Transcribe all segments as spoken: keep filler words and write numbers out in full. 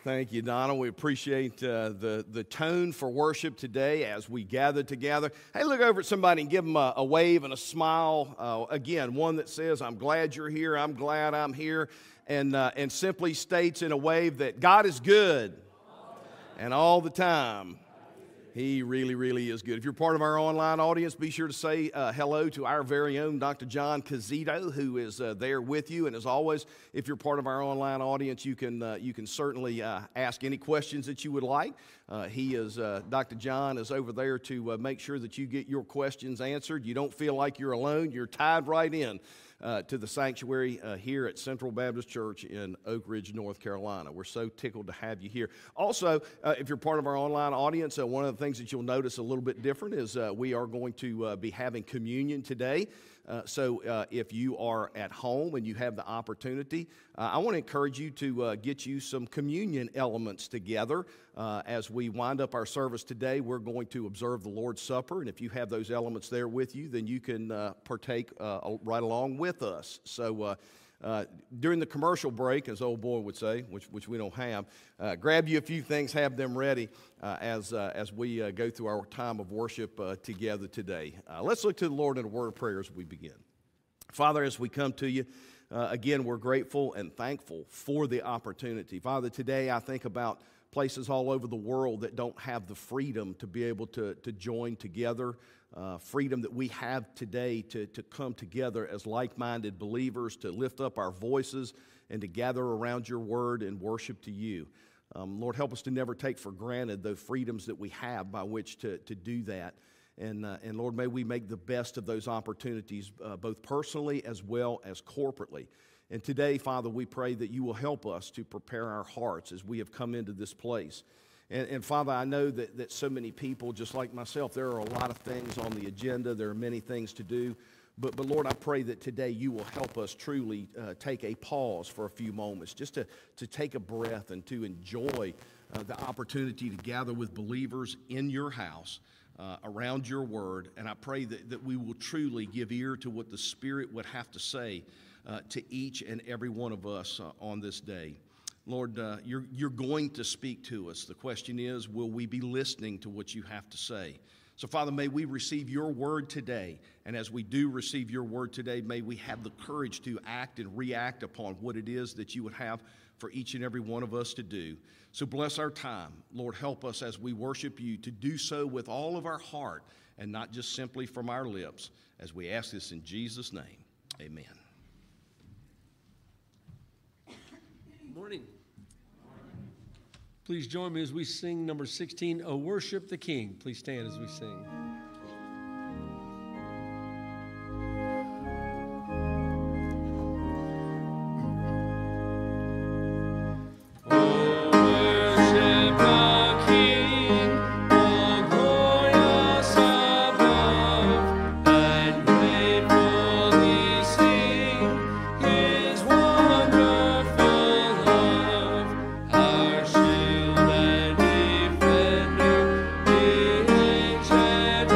Thank you, Donna. We appreciate uh, the, the tone for worship today as we gather together. Hey, look over at somebody and give them a, a wave and a smile. Uh, again, one that says, I'm glad you're here, I'm glad I'm here, and, uh, and simply states in a wave that God is good, and all the time. He really, really is good. If you're part of our online audience, be sure to say uh, hello to our very own Doctor John Cazito, who is uh, there with you. And as always, if you're part of our online audience, you can uh, you can certainly uh, ask any questions that you would like. Uh, he is uh, Doctor John is over there to uh, make sure that you get your questions answered. You don't feel like you're alone. You're tied right in Uh, to the sanctuary uh, here at Central Baptist Church in Oak Ridge, North Carolina. We're so tickled to have you here. Also, uh, if you're part of our online audience, uh, one of the things that you'll notice a little bit different is uh, we are going to uh, be having communion today. Uh, so uh, if you are at home and you have the opportunity, uh, I want to encourage you to uh, get you some communion elements together. Uh, as we wind up our service today, we're going to observe the Lord's Supper, and if you have those elements there with you, then you can uh, partake uh, right along with us. So uh, uh, during the commercial break, as old boy would say, which, which we don't have, uh, grab you a few things, have them ready uh, as, uh, as we uh, go through our time of worship uh, together today. Uh, let's look to the Lord in a word of prayer as we begin. Father, as we come to you, uh, again, we're grateful and thankful for the opportunity. Father, today I think about places all over the world that don't have the freedom to be able to, to join together, uh, freedom that we have today to, to come together as like-minded believers, to lift up our voices and to gather around your word and worship to you. Um, Lord, help us to never take for granted the freedoms that we have by which to, to do that. And, uh, and Lord, may we make the best of those opportunities, uh, both personally as well as corporately. And today, Father, we pray that you will help us to prepare our hearts as we have come into this place. And, and Father, I know that, that so many people, just like myself, there are a lot of things on the agenda. There are many things to do. But, but Lord, I pray that today you will help us truly uh, take a pause for a few moments, just to, to take a breath and to enjoy uh, the opportunity to gather with believers in your house, uh, around your word. And I pray that, that we will truly give ear to what the Spirit would have to say Uh, to each and every one of us uh, on this day. Lord, uh, you're, you're going to speak to us. The question is, will we be listening to what you have to say? So, Father, may we receive your word today. And as we do receive your word today, may we have the courage to act and react upon what it is that you would have for each and every one of us to do. So bless our time. Lord, help us as we worship you to do so with all of our heart and not just simply from our lips, as we ask this in Jesus' name. Amen. Morning. Please join me as we sing number sixteen, O Worship the King. Please stand as we sing. Shield and defender, the ancient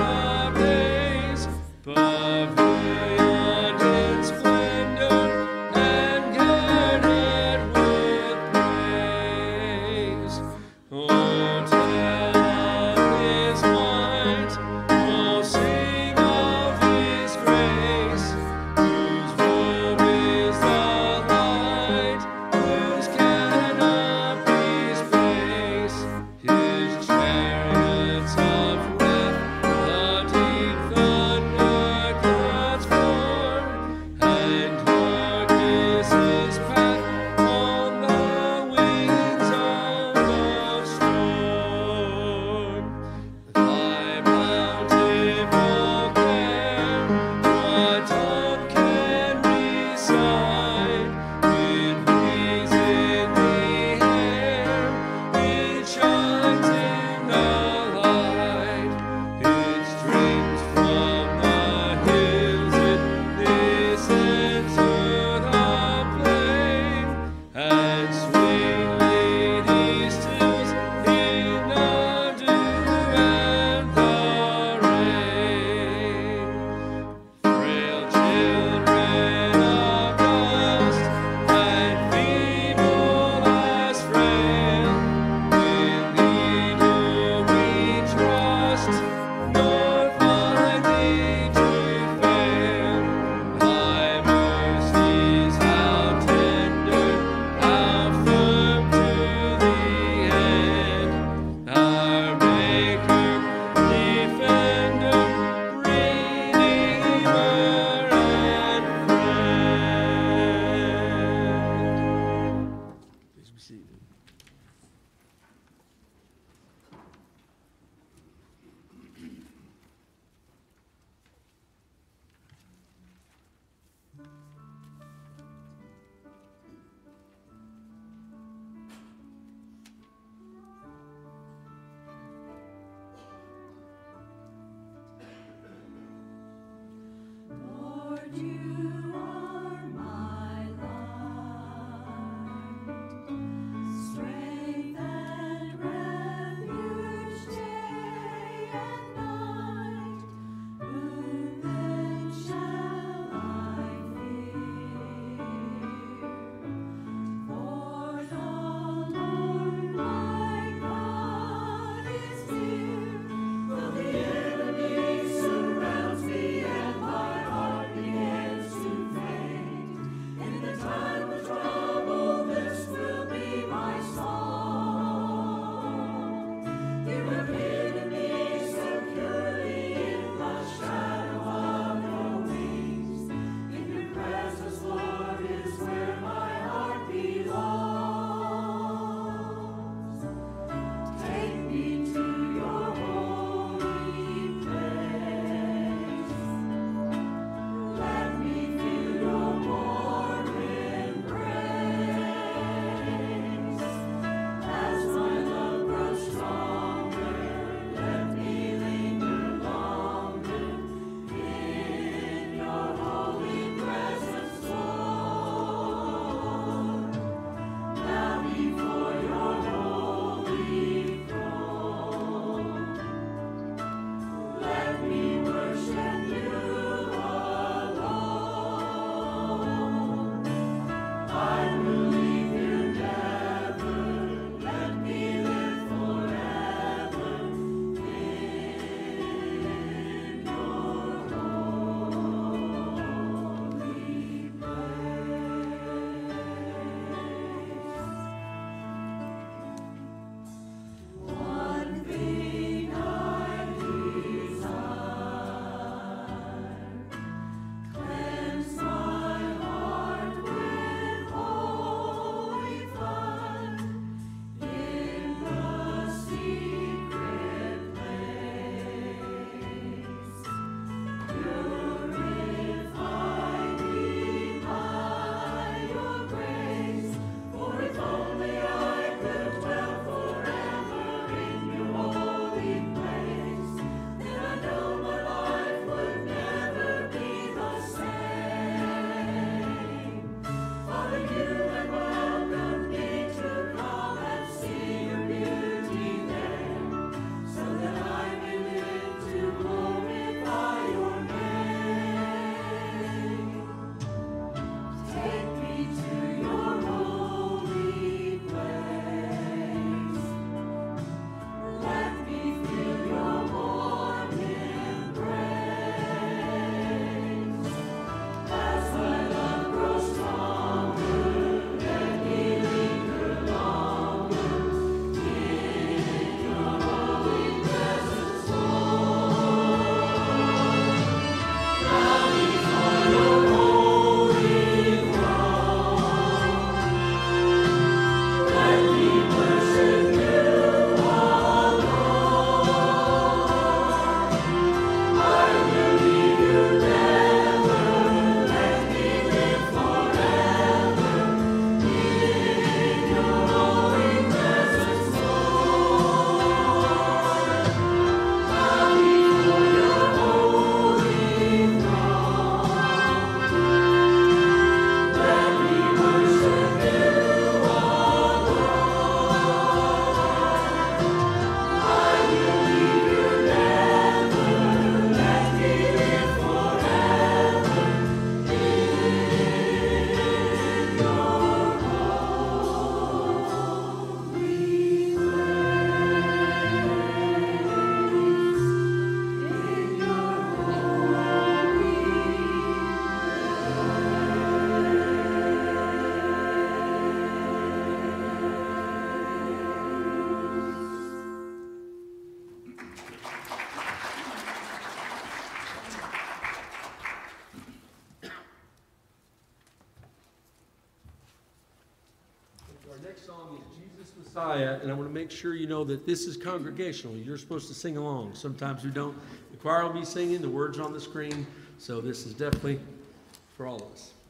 Messiah, and I want to make sure you know that this is congregational. You're supposed to sing along. Sometimes we don't. The choir will be singing, the words are on the screen, so this is definitely for all of us.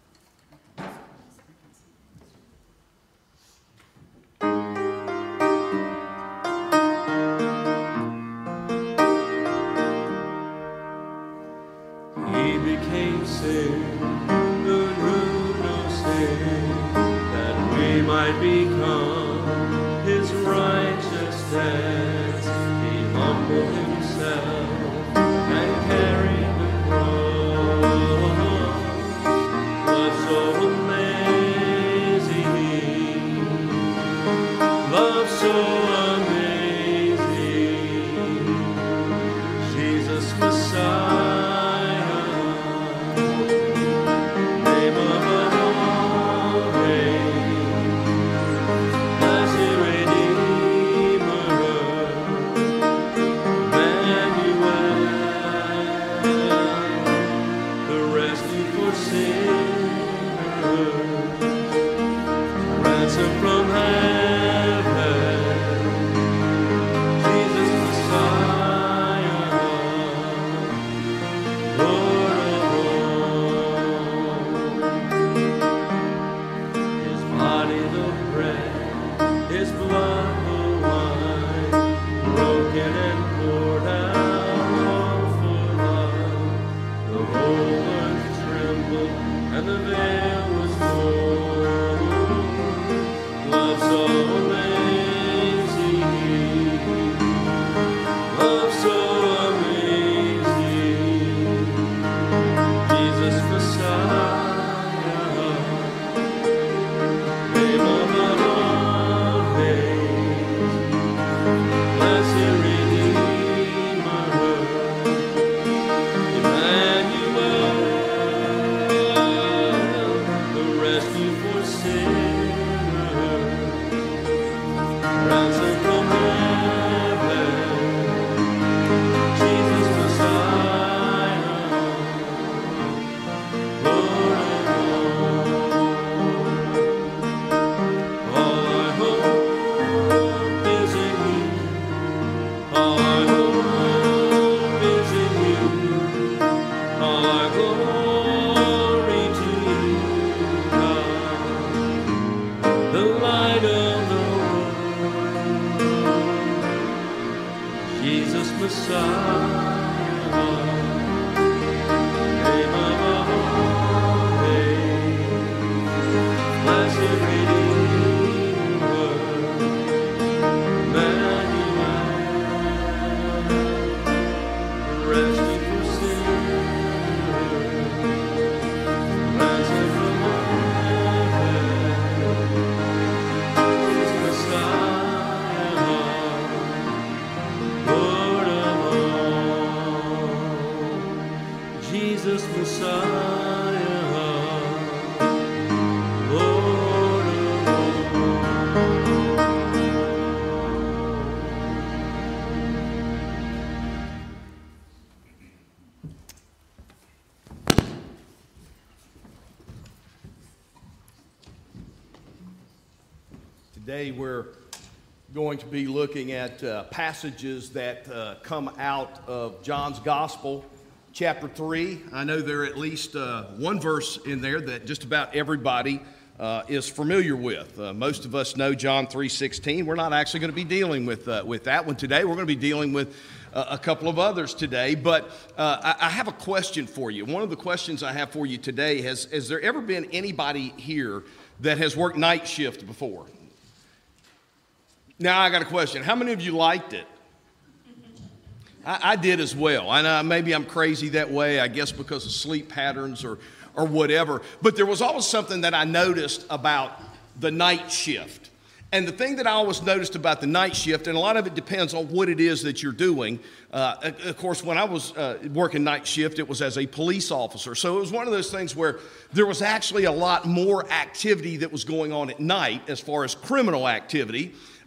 He became sin, who knew no sin, that we might become his righteousness. He humbled himself and carried the cross. Love so amazing, love so amazing, Jesus Messiah. Today we're going to be looking at uh, passages that uh, come out of John's Gospel, chapter three. I know there are at least uh, one verse in there that just about everybody uh, is familiar with. Uh, most of us know John three sixteen. We're not actually going to be dealing with, uh, with that one today. We're going to be dealing with uh, a couple of others today. But uh, I, I have a question for you. One of the questions I have for you today, has, has there ever been anybody here that has worked night shift before? Now, I got a question. How many of you liked it? I, I did as well. I know maybe I'm crazy that way, I guess because of sleep patterns or, or whatever. But there was always something that I noticed about the night shift. And the thing that I always noticed about the night shift, and a lot of it depends on what it is that you're doing. Uh, of course, when I was uh, working night shift, it was as a police officer. So it was one of those things where there was actually a lot more activity that was going on at night as far as criminal activity.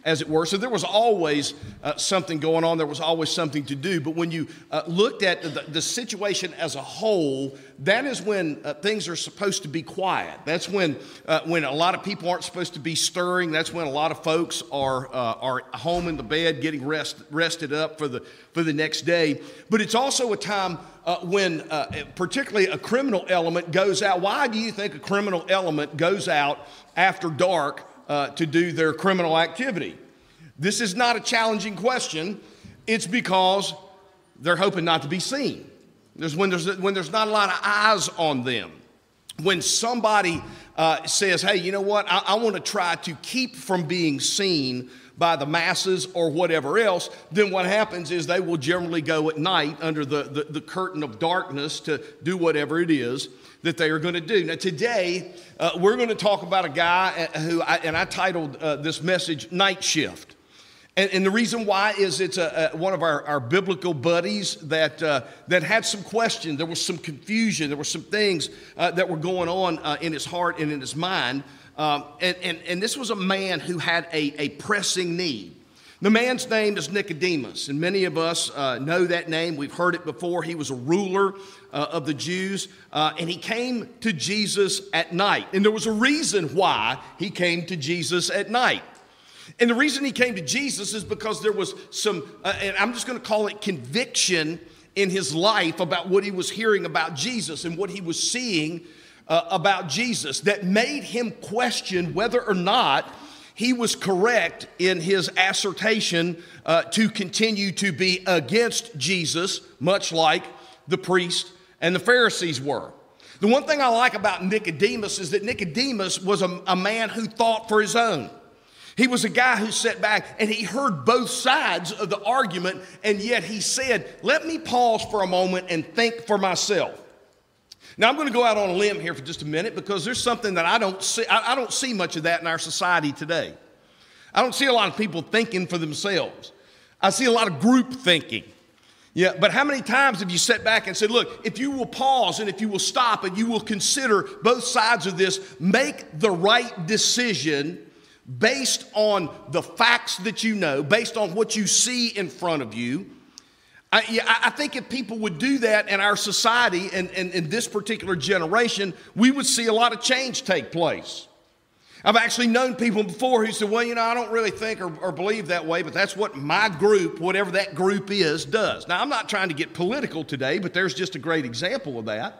as it were. So there was always uh, something going on. There was always something to do. But when you uh, looked at the, the situation as a whole, that is when uh, things are supposed to be quiet. That's when uh, when a lot of people aren't supposed to be stirring. That's when a lot of folks are uh, are home in the bed, getting rest, rested up for the for the next day. But it's also a time uh, when, uh, particularly, a criminal element goes out. Why do you think a criminal element goes out after dark Uh, to do their criminal activity? This is not a challenging question. It's because they're hoping not to be seen. There's when there's when there's not a lot of eyes on them. When somebody uh, says, "Hey, you know what? I, I want to try to keep from being seen by the masses or whatever else," then what happens is they will generally go at night under the, the, the curtain of darkness to do whatever it is that they are going to do. Now today, uh, we're going to talk about a guy who, I, and I titled uh, this message, Night Shift. And, and the reason why is it's a, a, one of our, our biblical buddies that, uh, that had some questions. There was some confusion. There were some things uh, that were going on uh, in his heart and in his mind. Um, and, and, and this was a man who had a, a pressing need. The man's name is Nicodemus, and many of us uh, know that name. We've heard it before. He was a ruler uh, of the Jews, uh, and he came to Jesus at night. And there was a reason why he came to Jesus at night. And the reason he came to Jesus is because there was some, uh, and I'm just going to call it conviction in his life about what he was hearing about Jesus and what he was seeing uh, about Jesus that made him question whether or not he was correct in his assertion uh, to continue to be against Jesus, much like the priests and the Pharisees were. The one thing I like about Nicodemus is that Nicodemus was a, a man who thought for his own. He was a guy who sat back and he heard both sides of the argument, and yet he said, "Let me pause for a moment and think for myself." Now, I'm going to go out on a limb here for just a minute because there's something that I don't see. I, I don't see much of that in our society today. I don't see a lot of people thinking for themselves. I see a lot of group thinking. Yeah, but how many times have you sat back and said, "Look, if you will pause and if you will stop and you will consider both sides of this, make the right decision based on the facts that you know, based on what you see in front of you." I, yeah, I think if people would do that in our society and, and in this particular generation, we would see a lot of change take place. I've actually known people before who said, "Well, you know, I don't really think or, or believe that way, but that's what my group, whatever that group is, does." Now, I'm not trying to get political today, but there's just a great example of that.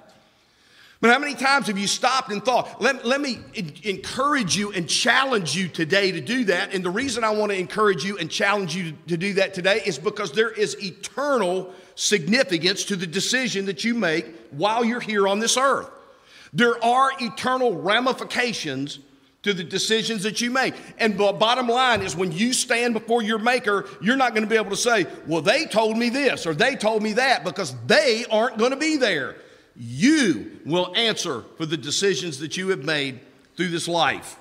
But how many times have you stopped and thought, let, let me encourage you and challenge you today to do that. And the reason I want to encourage you and challenge you to, to do that today is because there is eternal significance to the decision that you make while you're here on this earth. There are eternal ramifications to the decisions that you make. And the bottom line is when you stand before your maker, you're not going to be able to say, "Well, they told me this or they told me that," because they aren't going to be there. You will answer for the decisions that you have made through this life.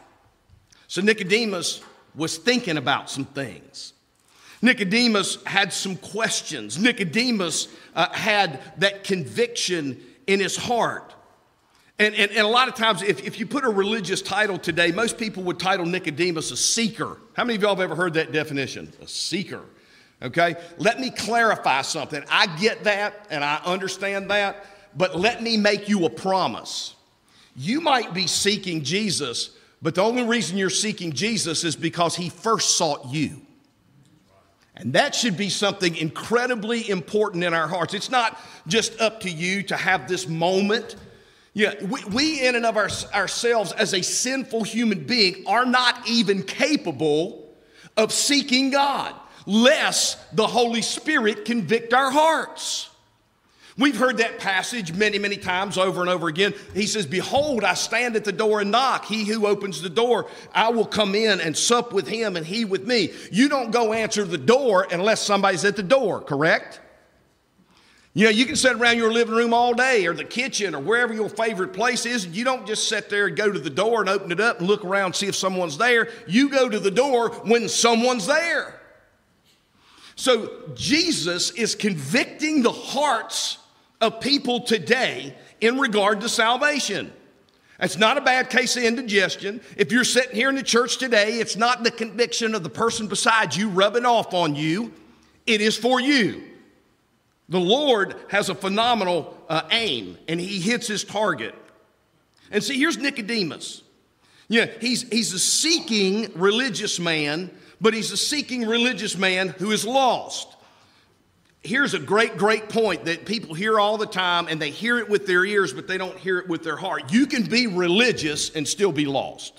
So Nicodemus was thinking about some things. Nicodemus had some questions. Nicodemus uh, had that conviction in his heart. And, and, and a lot of times, if, if you put a religious title today, most people would title Nicodemus a seeker. How many of y'all have ever heard that definition? A seeker. Okay? Let me clarify something. I get that and I understand that. But let me make you a promise. You might be seeking Jesus, but the only reason you're seeking Jesus is because he first sought you. And that should be something incredibly important in our hearts. It's not just up to you to have this moment. Yeah, we, we in and of our, ourselves as a sinful human being are not even capable of seeking God, lest the Holy Spirit convict our hearts. We've heard that passage many, many times over and over again. He says, "Behold, I stand at the door and knock. He who opens the door, I will come in and sup with him and he with me." You don't go answer the door unless somebody's at the door, correct? You know, you can sit around your living room all day or the kitchen or wherever your favorite place is, and you don't just sit there and go to the door and open it up and look around and see if someone's there. You go to the door when someone's there. So Jesus is convicting the hearts of people today in regard to salvation. It's not a bad case of indigestion. If you're sitting here in the church today, it's not the conviction of the person beside you rubbing off on you. It is for you. The Lord has a phenomenal uh, aim, and he hits his target. And see, here's Nicodemus. Yeah, he's, he's a seeking religious man, but he's a seeking religious man who is lost. Here's a great, great point that people hear all the time, and they hear it with their ears, but they don't hear it with their heart. You can be religious and still be lost.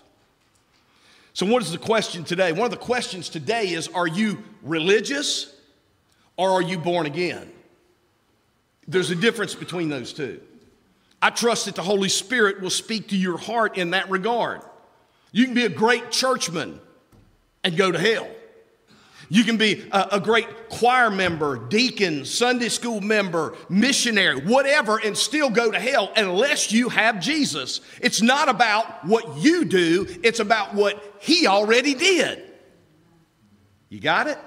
So what is the question today? One of the questions today is, are you religious or are you born again? There's a difference between those two. I trust that the Holy Spirit will speak to your heart in that regard. You can be a great churchman and go to hell. You can be a, a great choir member, deacon, Sunday school member, missionary, whatever, and still go to hell unless you have Jesus. It's not about what you do, it's about what he already did. You got it?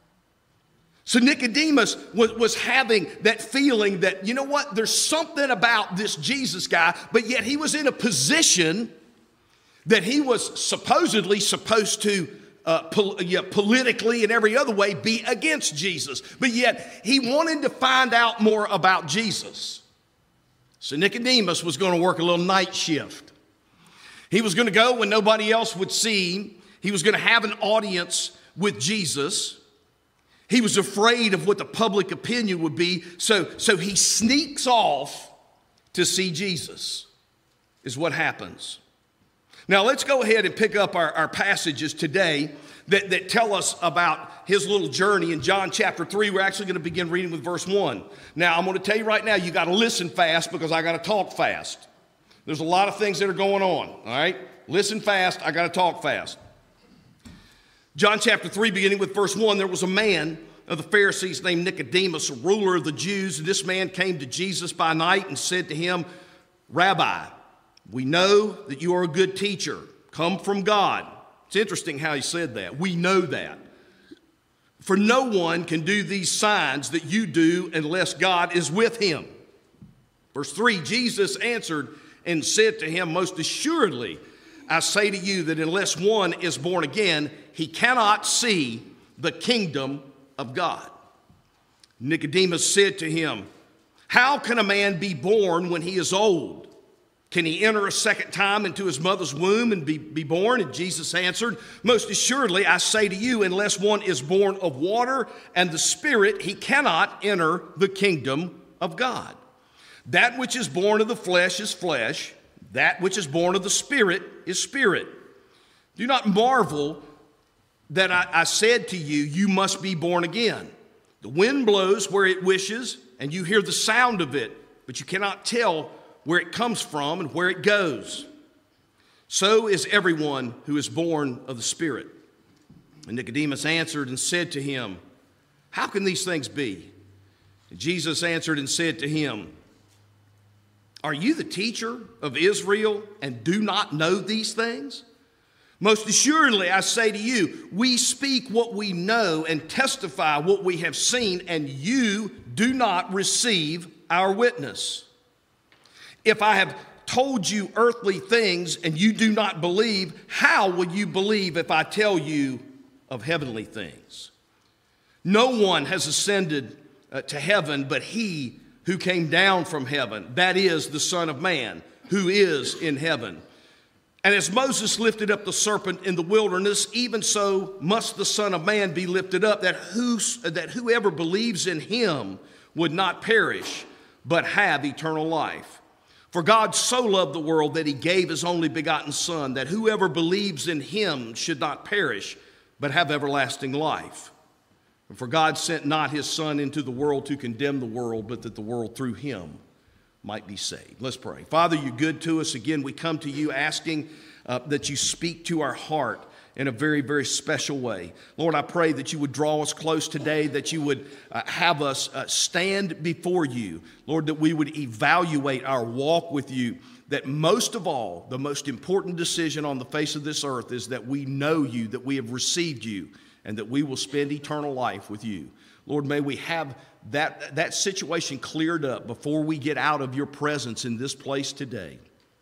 So Nicodemus was, was having that feeling that, you know what, there's something about this Jesus guy, but yet he was in a position that he was supposedly supposed to Uh, pol- yeah, politically and every other way be against Jesus. But yet he wanted to find out more about Jesus. So Nicodemus was going to work a little night shift. He was going to go when nobody else would see him. He was going to have an audience with Jesus. He was afraid of what the public opinion would be. So, so he sneaks off to see Jesus, is what happens. Now, let's go ahead and pick up our, our passages today that, that tell us about his little journey in John chapter three. We're actually going to begin reading with verse one. Now, I'm going to tell you right now, you got to listen fast because I got to talk fast. There's a lot of things that are going on, all right? Listen fast, I got to talk fast. John chapter three, beginning with verse one, there was a man of the Pharisees named Nicodemus, a ruler of the Jews. And this man came to Jesus by night and said to him, Rabbi, we know that you are a good teacher, come from God. It's interesting how he said that. We know that. For no one can do these signs that you do unless God is with him. Verse three, Jesus answered and said to him, most assuredly, I say to you that unless one is born again, he cannot see the kingdom of God. Nicodemus said to him, how can a man be born when he is old? Can he enter a second time into his mother's womb and be, be born? And Jesus answered, most assuredly, I say to you, unless one is born of water and the Spirit, he cannot enter the kingdom of God. That which is born of the flesh is flesh. That which is born of the Spirit is spirit. Do not marvel that I, I said to you, you must be born again. The wind blows where it wishes, and you hear the sound of it, but you cannot tell where it comes from and where it goes. So is everyone who is born of the Spirit. And Nicodemus answered and said to him, how can these things be? And Jesus answered and said to him, are you the teacher of Israel and do not know these things? Most assuredly, I say to you, we speak what we know and testify what we have seen, and you do not receive our witness. If I have told you earthly things and you do not believe, how will you believe if I tell you of heavenly things? No one has ascended uh, to heaven but he who came down from heaven, that is the Son of Man, who is in heaven. And as Moses lifted up the serpent in the wilderness, even so must the Son of Man be lifted up, that, who, that whoever believes in him would not perish, but have eternal life. For God so loved the world that he gave his only begotten Son, that whoever believes in him should not perish, but have everlasting life. And for God sent not his Son into the world to condemn the world, but that the world through him might be saved. Let's pray. Father, you're good to us. Again, we come to you asking uh, that you speak to our heart in a very, very special way. Lord, I pray that you would draw us close today, that you would uh, have us uh, stand before you. Lord, that we would evaluate our walk with you, that most of all, the most important decision on the face of this earth is that we know you, that we have received you, and that we will spend eternal life with you. Lord, may we have that, that situation cleared up before we get out of your presence in this place today.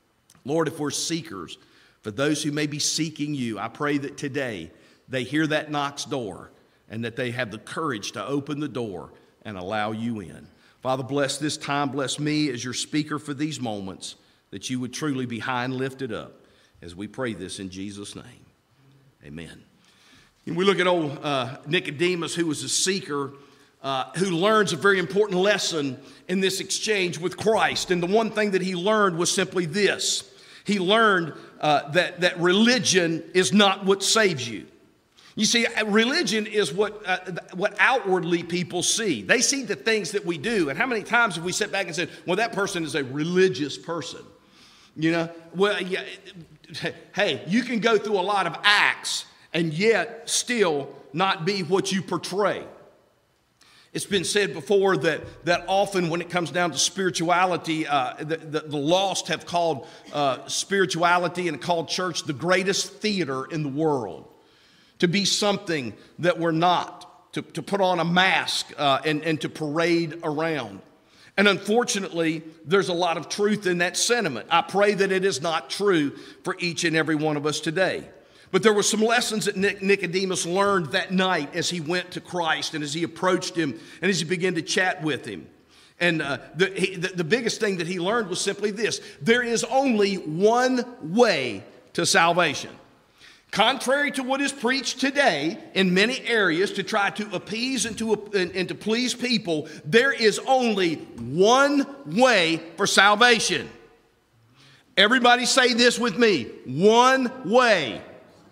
Lord, if we're seekers, for those who may be seeking you, I pray that today they hear that Knox door and that they have the courage to open the door and allow you in. Father, bless this time. Bless me as your speaker for these moments, that you would truly be high and lifted up as we pray this in Jesus' name. Amen. And we look at old uh, Nicodemus, who was a seeker, uh, who learns a very important lesson in this exchange with Christ. And the one thing that he learned was simply this. He learned uh, that, that religion is not what saves you. You see, religion is what, uh, what outwardly people see. They see the things that we do. And how many times have we sat back and said, well, that person is a religious person? You know, well, yeah, hey, you can go through a lot of acts and yet still not be what you portray. It's been said before that, that often when it comes down to spirituality, uh, the, the, the lost have called uh, spirituality and called church the greatest theater in the world. To be something that we're not, to, to put on a mask uh, and, and to parade around. And unfortunately, there's a lot of truth in that sentiment. I pray that it is not true for each and every one of us today. But there were some lessons that Nicodemus learned that night as he went to Christ and as he approached him and as he began to chat with him. And uh, the, he, the, the biggest thing that he learned was simply this. There is only one way to salvation. Contrary to what is preached today in many areas to try to appease and to, and, and to please people, there is only one way for salvation. Everybody say this with me. One way.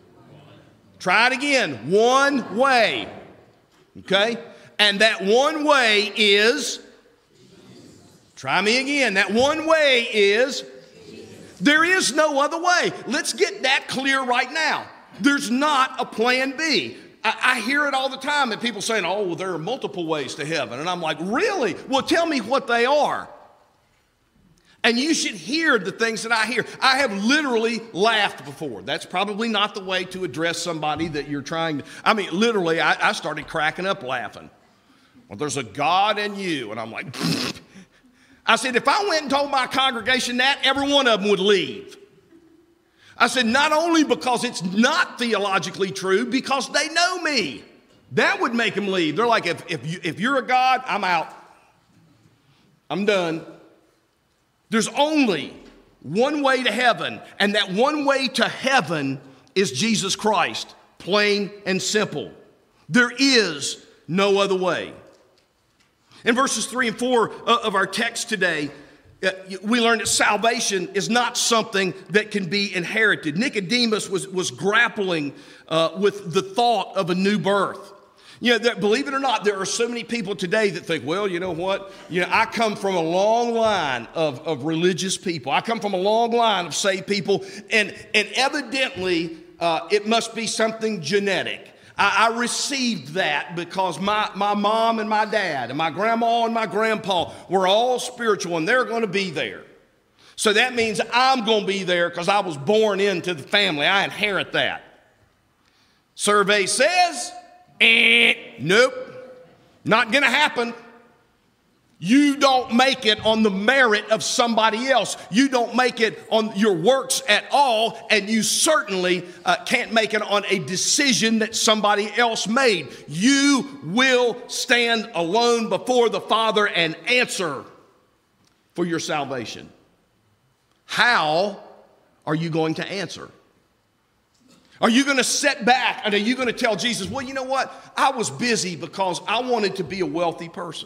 Try it again. One way. Okay? And that one way is, try me again. That one way is, there is no other way. Let's get that clear right now. There's not a plan B. I, I hear it all the time and people saying, oh, well, there are multiple ways to heaven. And I'm like, really? Well, tell me what they are. And you should hear the things that I hear. I have literally laughed before. That's probably not the way to address somebody that you're trying to. I mean, literally, I, I started cracking up laughing. Well, there's a God in you. And I'm like, I said, if I went and told my congregation that, every one of them would leave. I said, not only because it's not theologically true, because they know me. That would make them leave. They're like, if, if, you, if you're a God, I'm out. I'm done. There's only one way to heaven, and that one way to heaven is Jesus Christ, plain and simple. There is no other way. In verses three and four of our text today, we learn that salvation is not something that can be inherited. Nicodemus was, was grappling uh, with the thought of a new birth. You know, that, believe it or not, there are so many people today that think, well, you know what? You know, I come from a long line of, of religious people. I come from a long line of saved people, and, and evidently uh, it must be something genetic. I, I received that because my, my mom and my dad and my grandma and my grandpa were all spiritual, and they're going to be there. So that means I'm going to be there because I was born into the family. I inherit that. Survey says, eh, nope, not going to happen. You don't make it on the merit of somebody else. You don't make it on your works at all, and you certainly uh, can't make it on a decision that somebody else made. You will stand alone before the Father and answer for your salvation. How are you going to answer? Are you going to sit back and are you going to tell Jesus, well, you know what? I was busy because I wanted to be a wealthy person.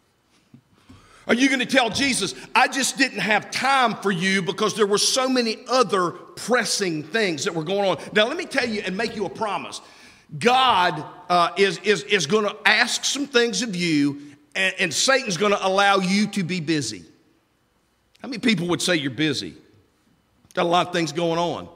Are you going to tell Jesus, I just didn't have time for you because there were so many other pressing things that were going on? Now, let me tell you and make you a promise. God uh, is, is, is going to ask some things of you, and, and Satan's going to allow you to be busy. How many people would say you're busy? Got a lot of things going on.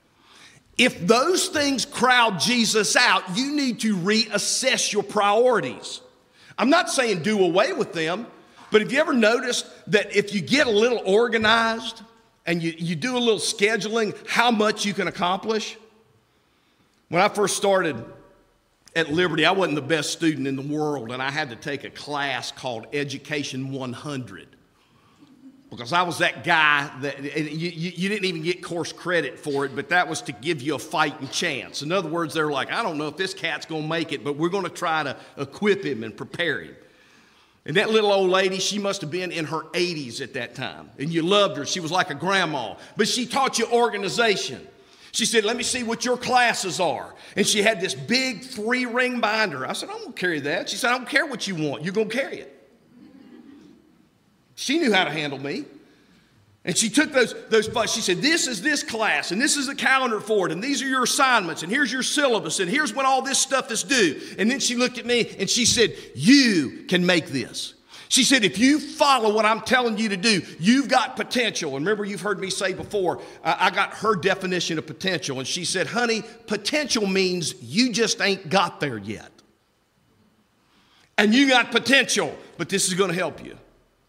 If those things crowd Jesus out, you need to reassess your priorities. I'm not saying do away with them, but have you ever noticed that if you get a little organized and you, you do a little scheduling, how much you can accomplish? When I first started at Liberty, I wasn't the best student in the world, and I had to take a class called Education one hundred. because I was that guy that, and you, you, you didn't even get course credit for it, but that was to give you a fighting chance. In other words, they're like, I don't know if this cat's going to make it, but we're going to try to equip him and prepare him. And that little old lady, she must have been in her eighties at that time. And you loved her. She was like a grandma. But she taught you organization. She said, let me see what your classes are. And she had this big three-ring binder. I said, I'm going to carry that. She said, I don't care what you want. You're going to carry it. She knew how to handle me. And she took those, those, she said, this is this class, and this is the calendar for it, and these are your assignments, and here's your syllabus, and here's when all this stuff is due. And then she looked at me, and she said, you can make this. She said, if you follow what I'm telling you to do, you've got potential. And remember, you've heard me say before, I, I got her definition of potential, and she said, honey, potential means you just ain't got there yet. And you got potential, but this is going to help you.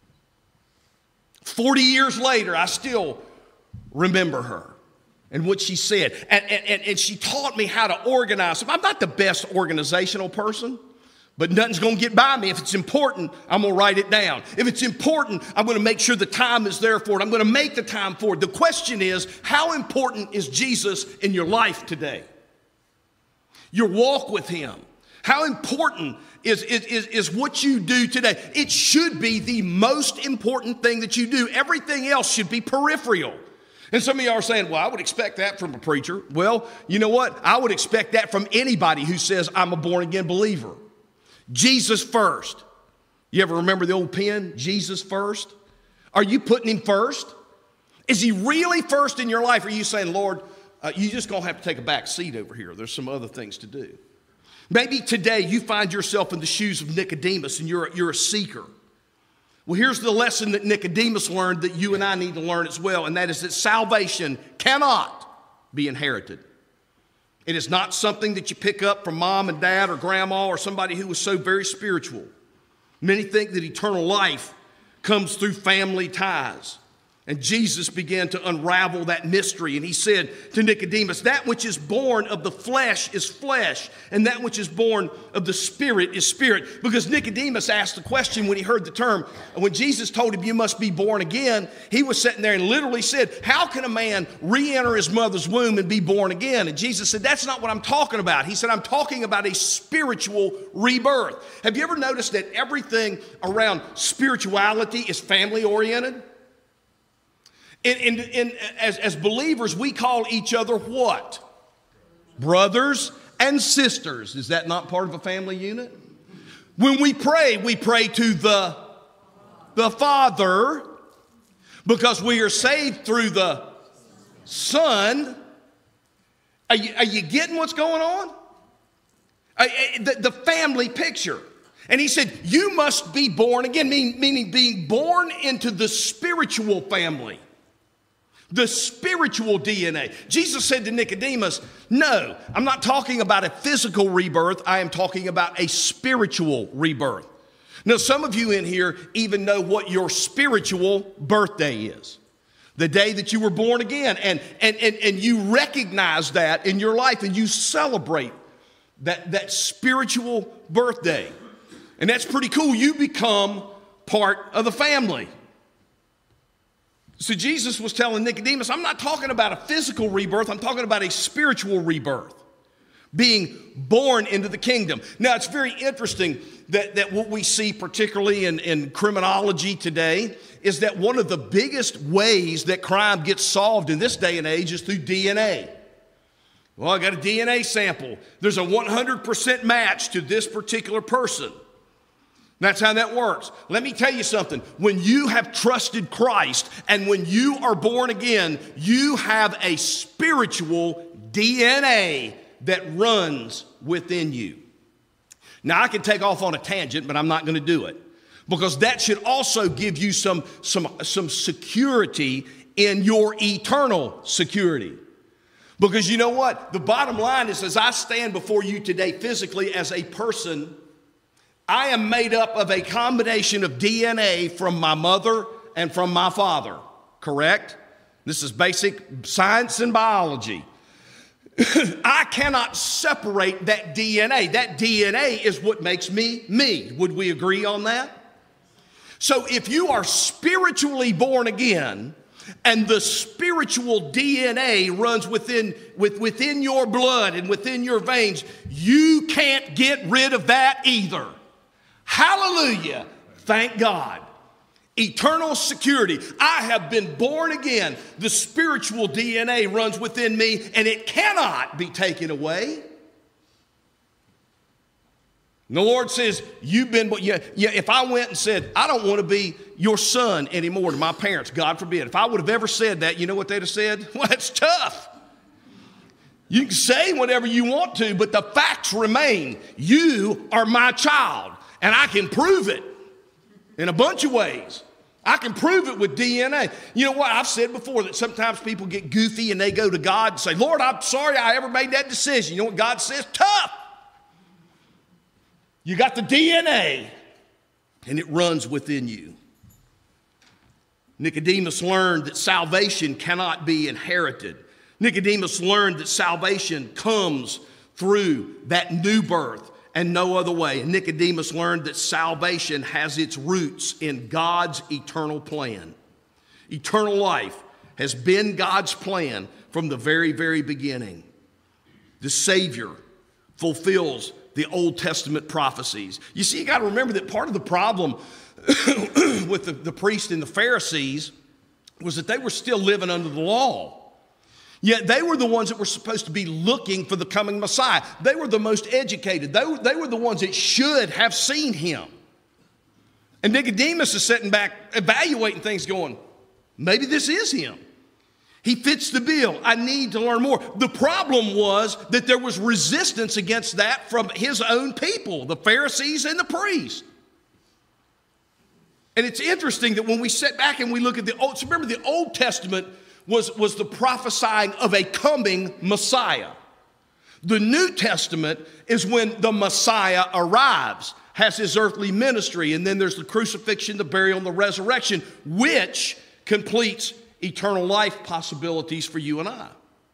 forty years later, I still remember her and what she said. And, and, and she taught me how to organize. I'm not the best organizational person, but nothing's going to get by me. If it's important, I'm going to write it down. If it's important, I'm going to make sure the time is there for it. I'm going to make the time for it. The question is, how important is Jesus in your life today? Your walk with him. How important is, is, is, is what you do today? It should be the most important thing that you do. Everything else should be peripheral. And some of y'all are saying, well, I would expect that from a preacher. Well, you know what? I would expect that from anybody who says, I'm a born-again believer. Jesus first. You ever remember the old pen, Jesus first? Are you putting him first? Is he really first in your life? Or are you saying, Lord, uh, you're just going to have to take a back seat over here. There's some other things to do. Maybe today you find yourself in the shoes of Nicodemus and you're, you're a seeker. Well, here's the lesson that Nicodemus learned that you and I need to learn as well, and that is that salvation cannot be inherited. It is not something that you pick up from mom and dad or grandma or somebody who was so very spiritual. Many think that eternal life comes through family ties. And Jesus began to unravel that mystery. And he said to Nicodemus, that which is born of the flesh is flesh, and that which is born of the spirit is spirit. Because Nicodemus asked the question when he heard the term. And when Jesus told him, you must be born again, he was sitting there and literally said, how can a man re-enter his mother's womb and be born again? And Jesus said, that's not what I'm talking about. He said, I'm talking about a spiritual rebirth. Have you ever noticed that everything around spirituality is family-oriented? In, in, in, as, as believers, we call each other what? Brothers and sisters. Is that not part of a family unit? When we pray, we pray to the, the Father because we are saved through the Son. Are you, are you getting what's going on? Uh, the, the family picture. And he said, you must be born again, meaning, meaning being born into the spiritual family. The spiritual D N A. Jesus said to Nicodemus, no, I'm not talking about a physical rebirth. I am talking about a spiritual rebirth. Now, some of you in here even know what your spiritual birthday is. The day that you were born again. And, and, and, and you recognize that in your life and you celebrate that, that spiritual birthday. And that's pretty cool. You become part of the family. So Jesus was telling Nicodemus, I'm not talking about a physical rebirth. I'm talking about a spiritual rebirth. Being born into the kingdom. Now, it's very interesting that, that what we see, particularly in, in criminology today, is that one of the biggest ways that crime gets solved in this day and age is through D N A. Well, I got a D N A sample. There's a one hundred percent match to this particular person. That's how that works. Let me tell you something. When you have trusted Christ and when you are born again, you have a spiritual D N A that runs within you. Now, I can take off on a tangent, but I'm not going to do it because that should also give you some, some, some security in your eternal security. Because you know what? The bottom line is, as I stand before you today physically as a person, I am made up of a combination of D N A from my mother and from my father, correct? This is basic science and biology. I cannot separate that D N A. That D N A is what makes me me. Would we agree on that? So if you are spiritually born again, and the spiritual D N A runs within, with, within your blood and within your veins, you can't get rid of that either. Hallelujah. Thank God. Eternal security. I have been born again. The spiritual D N A runs within me, and it cannot be taken away. And the Lord says, you've been, yeah, yeah, if I went and said, I don't want to be your son anymore to my parents, God forbid. If I would have ever said that, you know what they'd have said? Well, that's tough. You can say whatever you want to, but the facts remain. You are my child, and I can prove it in a bunch of ways. I can prove it with D N A. You know what? I've said before that sometimes people get goofy and they go to God and say, Lord, I'm sorry I ever made that decision. You know what God says? Tough. You got the D N A, and it runs within you. Nicodemus learned that salvation cannot be inherited. Nicodemus learned that salvation comes through that new birth and no other way. And Nicodemus learned that salvation has its roots in God's eternal plan. Eternal life has been God's plan from the very, very beginning. The Savior fulfills the Old Testament prophecies. You see, you got to remember that part of the problem with the, the priests and the Pharisees was that they were still living under the law. Yet they were the ones that were supposed to be looking for the coming Messiah. They were the most educated. They were, they were the ones that should have seen him. And Nicodemus is sitting back evaluating things going, maybe this is him. He fits the bill. I need to learn more. The problem was that there was resistance against that from his own people, the Pharisees and the priests. And it's interesting that when we sit back and we look at the Old, so remember the Old Testament was, was the prophesying of a coming Messiah. The New Testament is when the Messiah arrives, has his earthly ministry, and then there's the crucifixion, the burial, and the resurrection, which completes eternal life possibilities for you and I.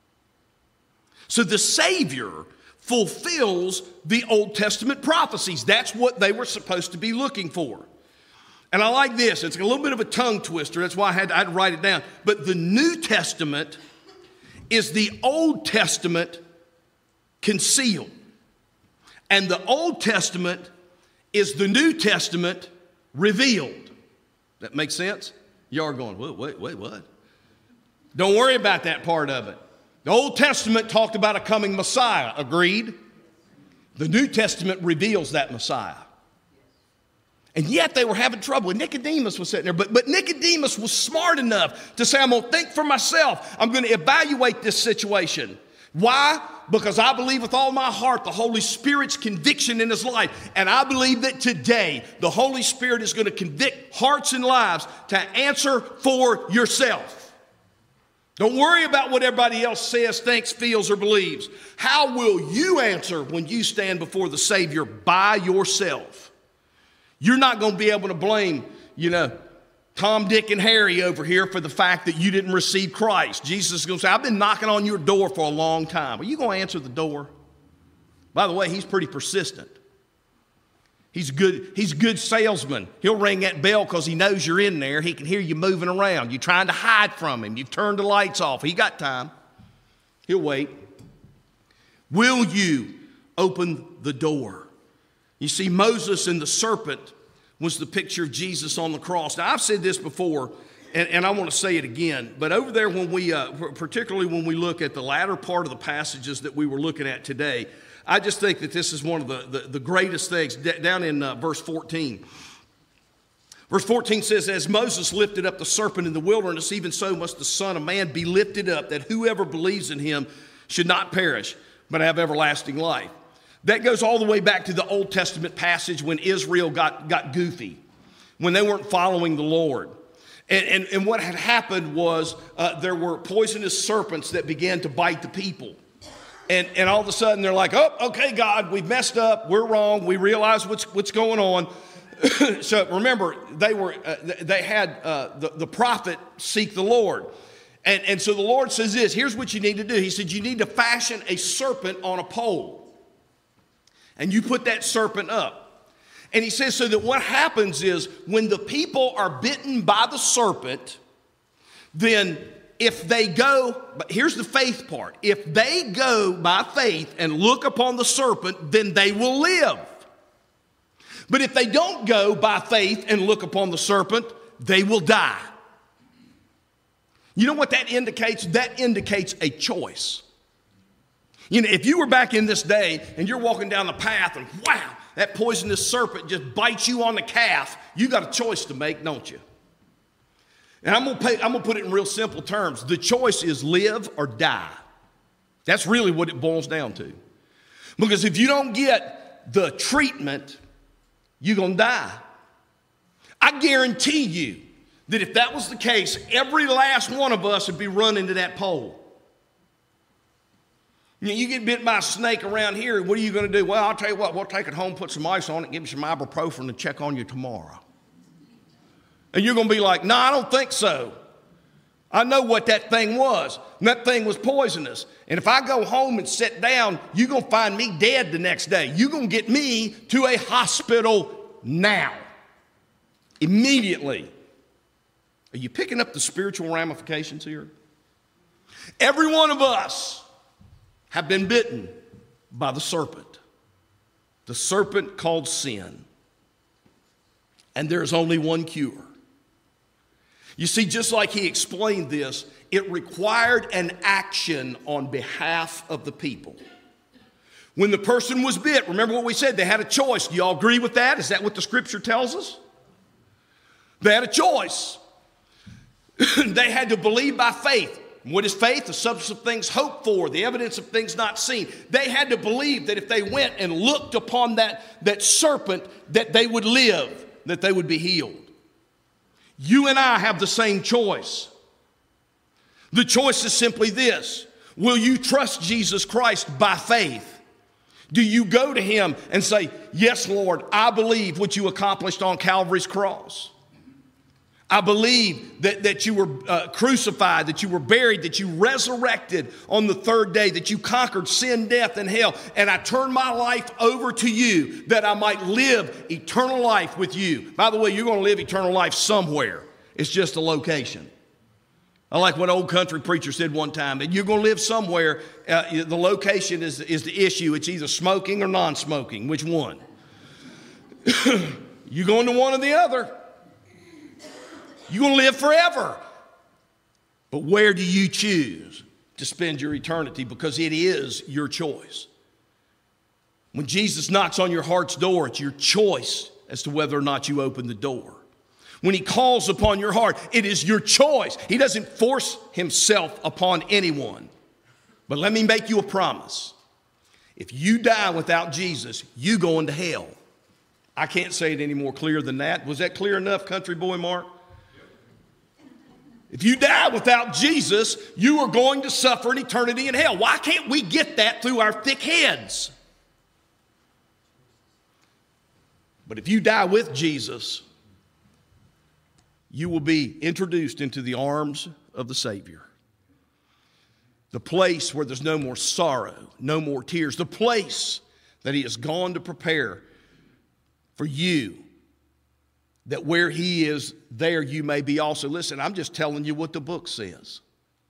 So the Savior fulfills the Old Testament prophecies. That's what they were supposed to be looking for. And I like this. It's a little bit of a tongue twister. That's why I had to, I had to write it down. But the New Testament is the Old Testament concealed. And the Old Testament is the New Testament revealed. That makes sense? You are going, wait, wait, wait, what? Don't worry about that part of it. The Old Testament talked about a coming Messiah, agreed? The New Testament reveals that Messiah. And yet they were having trouble. And Nicodemus was sitting there. But, but Nicodemus was smart enough to say, I'm going to think for myself. I'm going to evaluate this situation. Why? Because I believe with all my heart the Holy Spirit's conviction in his life. And I believe that today the Holy Spirit is going to convict hearts and lives to answer for yourself. Don't worry about what everybody else says, thinks, feels, or believes. How will you answer when you stand before the Savior by yourself? You're not going to be able to blame, you know, Tom, Dick, and Harry over here for the fact that you didn't receive Christ. Jesus is going to say, I've been knocking on your door for a long time. Are you going to answer the door? By the way, he's pretty persistent. He's good, he's a good salesman. He'll ring that bell because he knows you're in there. He can hear you moving around. You're trying to hide from him. You've turned the lights off. He got time. He'll wait. Will you open the door? You see, Moses and the serpent was the picture of Jesus on the cross. Now, I've said this before, and, and I want to say it again, but over there when we, uh, particularly when we look at the latter part of the passages that we were looking at today, I just think that this is one of the, the, the greatest things. D- down in uh, verse fourteen. Verse fourteen says, as Moses lifted up the serpent in the wilderness, even so must the Son of Man be lifted up, that whoever believes in him should not perish, but have everlasting life. That goes all the way back to the Old Testament passage when Israel got, got goofy, when they weren't following the Lord. And, and, and what had happened was uh, there were poisonous serpents that began to bite the people. And, and all of a sudden they're like, oh, okay, God, we've messed up. We're wrong. We realize what's, what's going on. So remember, they were uh, they had uh, the, the prophet seek the Lord. And, and so the Lord says this, here's what you need to do. He said, you need to fashion a serpent on a pole. And you put that serpent up. And he says, so that what happens is when the people are bitten by the serpent, then if they go, but here's the faith part, if they go by faith and look upon the serpent, then they will live. But if they don't go by faith and look upon the serpent, they will die. You know what that indicates? That indicates a choice. You know, if you were back in this day and you're walking down the path and wow, that poisonous serpent just bites you on the calf, you got a choice to make, don't you? And I'm gonna, pay, I'm gonna put it in real simple terms. The choice is live or die. That's really what it boils down to. Because if you don't get the treatment, you're gonna die. I guarantee you that if that was the case, every last one of us would be running to that pole. You know, you get bit by a snake around here, what are you going to do? Well, I'll tell you what, we'll take it home, put some ice on it, give you some ibuprofen and check on you tomorrow. And you're going to be like, no, I don't think so. I know what that thing was. And that thing was poisonous. And if I go home and sit down, you're going to find me dead the next day. You're going to get me to a hospital now. Immediately. Are you picking up the spiritual ramifications here? Every one of us have been bitten by the serpent. The serpent called sin. And there's only one cure. You see, just like he explained this, it required an action on behalf of the people. When the person was bit, remember what we said, they had a choice. Do y'all agree with that? Is that what the scripture tells us? They had a choice. They had to believe by faith. What is faith? The substance of things hoped for, the evidence of things not seen. They had to believe that if they went and looked upon that, that serpent, that they would live, that they would be healed. You and I have the same choice. The choice is simply this. Will you trust Jesus Christ by faith? Do you go to him and say, yes, Lord, I believe what you accomplished on Calvary's cross. I believe that, that you were uh, crucified, that you were buried, that you resurrected on the third day, that you conquered sin, death, and hell. And I turn my life over to you that I might live eternal life with you. By the way, you're going to live eternal life somewhere. It's just a location. I like what an old country preacher said one time, that you're going to live somewhere. Uh, the location is, is the issue. It's either smoking or non-smoking. Which one? You're going to one or the other. You're going to live forever. But where do you choose to spend your eternity? Because it is your choice. When Jesus knocks on your heart's door, it's your choice as to whether or not you open the door. When he calls upon your heart, it is your choice. He doesn't force himself upon anyone. But let me make you a promise. If you die without Jesus, you go into hell. I can't say it any more clear than that. Was that clear enough, country boy Mark? If you die without Jesus, you are going to suffer an eternity in hell. Why can't we get that through our thick heads? But if you die with Jesus, you will be introduced into the arms of the Savior. The place where there's no more sorrow, no more tears. The place that he has gone to prepare for you. That where he is, there you may be also. Listen, I'm just telling you what the book says.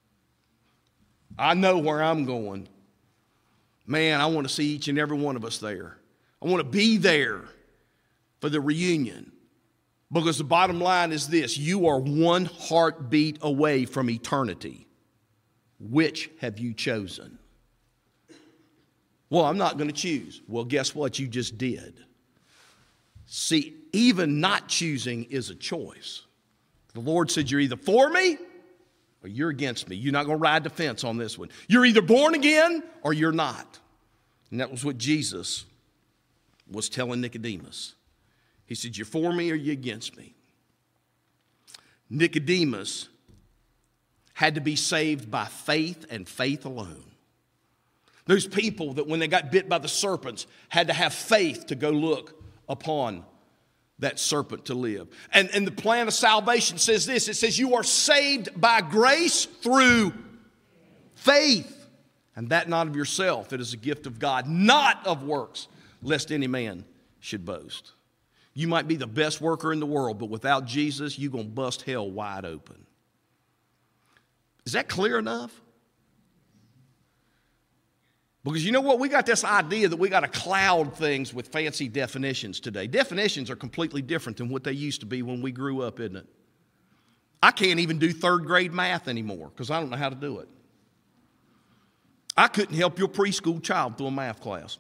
I know where I'm going. Man, I want to see each and every one of us there. I want to be there for the reunion. Because the bottom line is this: you are one heartbeat away from eternity. Which have you chosen? Well, I'm not going to choose. Well, guess what? You just did. See, even not choosing is a choice. The Lord said, you're either for me or you're against me. You're not going to ride the fence on this one. You're either born again or you're not. And that was what Jesus was telling Nicodemus. He said, you're for me or you're against me. Nicodemus had to be saved by faith and faith alone. Those people that when they got bit by the serpents had to have faith to go look upon that serpent to live. And, and the plan of salvation says this. It says you are saved by grace through faith. And that not of yourself. It is a gift of God, not of works, lest any man should boast. You might be the best worker in the world, but without Jesus, you're going to bust hell wide open. Is that clear enough? Because you know what? We got this idea that we got to cloud things with fancy definitions today. Definitions are completely different than what they used to be when we grew up, isn't it? I can't even do third grade math anymore because I don't know how to do it. I couldn't help your preschool child through a math class.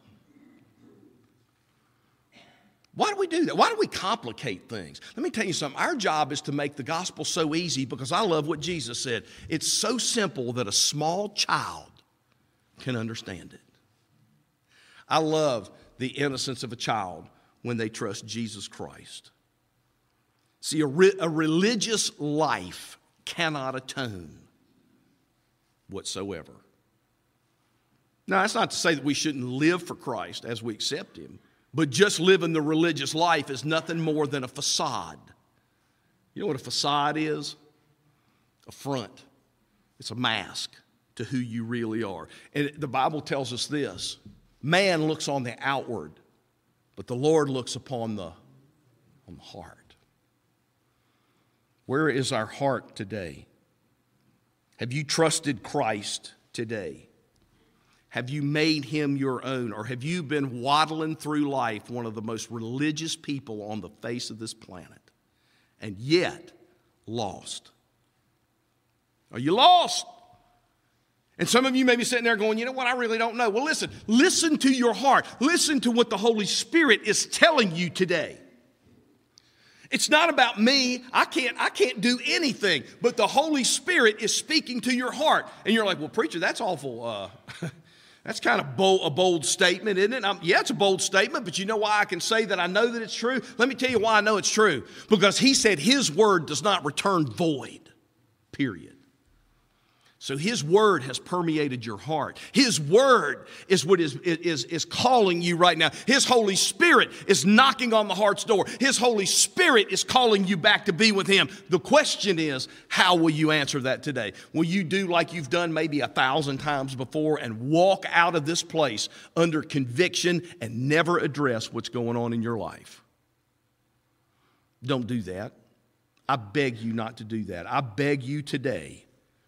Why do we do that? Why do we complicate things? Let me tell you something. Our job is to make the gospel so easy because I love what Jesus said. It's so simple that a small child can understand it. I love the innocence of a child when they trust Jesus Christ. See, a, re- a religious life cannot atone whatsoever. Now, that's not to say that we shouldn't live for Christ as we accept Him. But just living the religious life is nothing more than a facade. You know what a facade is? A front. It's a mask to who you really are. And the Bible tells us this. Man looks on the outward, but the Lord looks upon the, on the heart. Where is our heart today? Have you trusted Christ today? Have you made Him your own? Or have you been waddling through life one of the most religious people on the face of this planet and yet lost? Are you lost? And some of you may be sitting there going, you know what, I really don't know. Well, listen, listen to your heart. Listen to what the Holy Spirit is telling you today. It's not about me. I can't, I can't do anything. But the Holy Spirit is speaking to your heart. And you're like, well, preacher, that's awful. Uh, That's kind of bold, a bold statement, isn't it? I'm, yeah, it's a bold statement, but you know why I can say that I know that it's true? Let me tell you why I know it's true. Because He said His word does not return void, period. So His word has permeated your heart. His word is what is, is, is calling you right now. His Holy Spirit is knocking on the heart's door. His Holy Spirit is calling you back to be with Him. The question is, how will you answer that today? Will you do like you've done maybe a thousand times before and walk out of this place under conviction and never address what's going on in your life? Don't do that. I beg you not to do that. I beg you today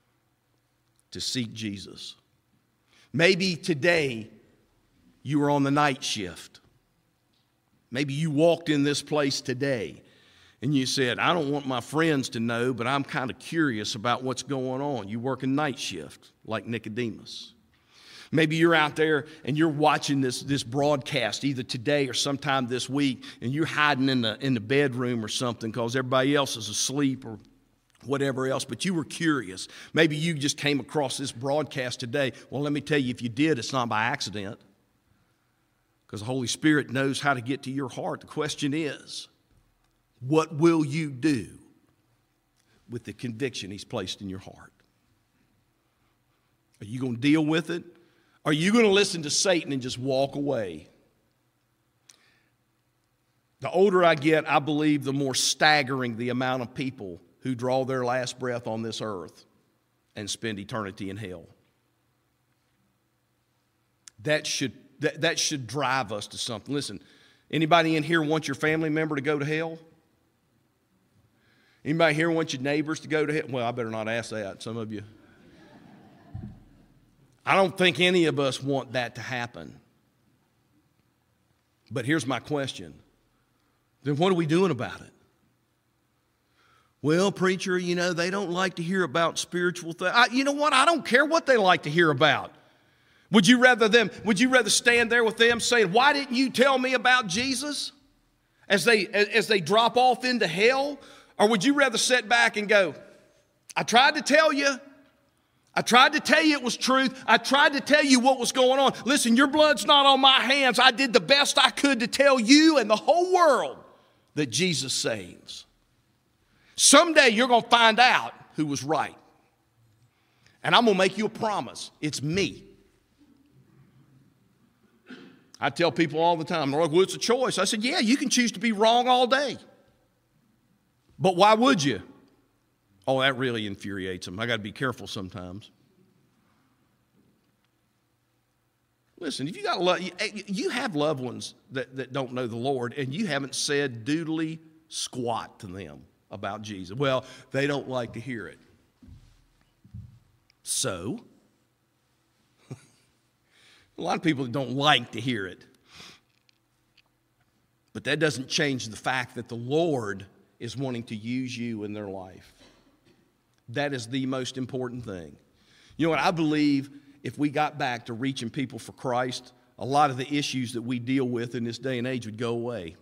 to seek Jesus. Maybe today you were on the night shift. Maybe you walked in this place today and you said, I don't want my friends to know, but I'm kind of curious about what's going on. You work a night shift like Nicodemus. Maybe you're out there and you're watching this, this broadcast either today or sometime this week, and you're hiding in the, in the bedroom or something because everybody else is asleep or whatever else, but you were curious. Maybe you just came across this broadcast today. Well, let me tell you, if you did, it's not by accident, because the Holy Spirit knows how to get to your heart. The question is, what will you do with the conviction He's placed in your heart? Are you going to deal with it? Are you going to listen to Satan and just walk away? The older I get, I believe the more staggering the amount of people who draw their last breath on this earth and spend eternity in hell. That should, that, that should drive us to something. Listen, anybody in here want your family member to go to hell? Anybody here want your neighbors to go to hell? Well, I better not ask that, some of you. I don't think any of us want that to happen. But here's my question. Then what are we doing about it? Well, preacher, you know, they don't like to hear about spiritual things. You know what? I don't care what they like to hear about. Would you rather them, would you rather stand there with them saying, why didn't you tell me about Jesus? As they, as they drop off into hell? Or would you rather sit back and go, I tried to tell you. I tried to tell you it was truth. I tried to tell you what was going on. Listen, your blood's not on my hands. I did the best I could to tell you and the whole world that Jesus saves. Someday you're going to find out who was right. And I'm going to make you a promise. It's me. I tell people all the time, they're like, well, it's a choice. I said, yeah, you can choose to be wrong all day. But why would you? Oh, that really infuriates them. I got to be careful sometimes. Listen, if you got love, you have loved ones that, that don't know the Lord, and you haven't said doodly squat to them about Jesus. Well, they don't like to hear it. So, a lot of people don't like to hear it. But that doesn't change the fact that the Lord is wanting to use you in their life. That is the most important thing. You know what? I believe if we got back to reaching people for Christ, a lot of the issues that we deal with in this day and age would go away.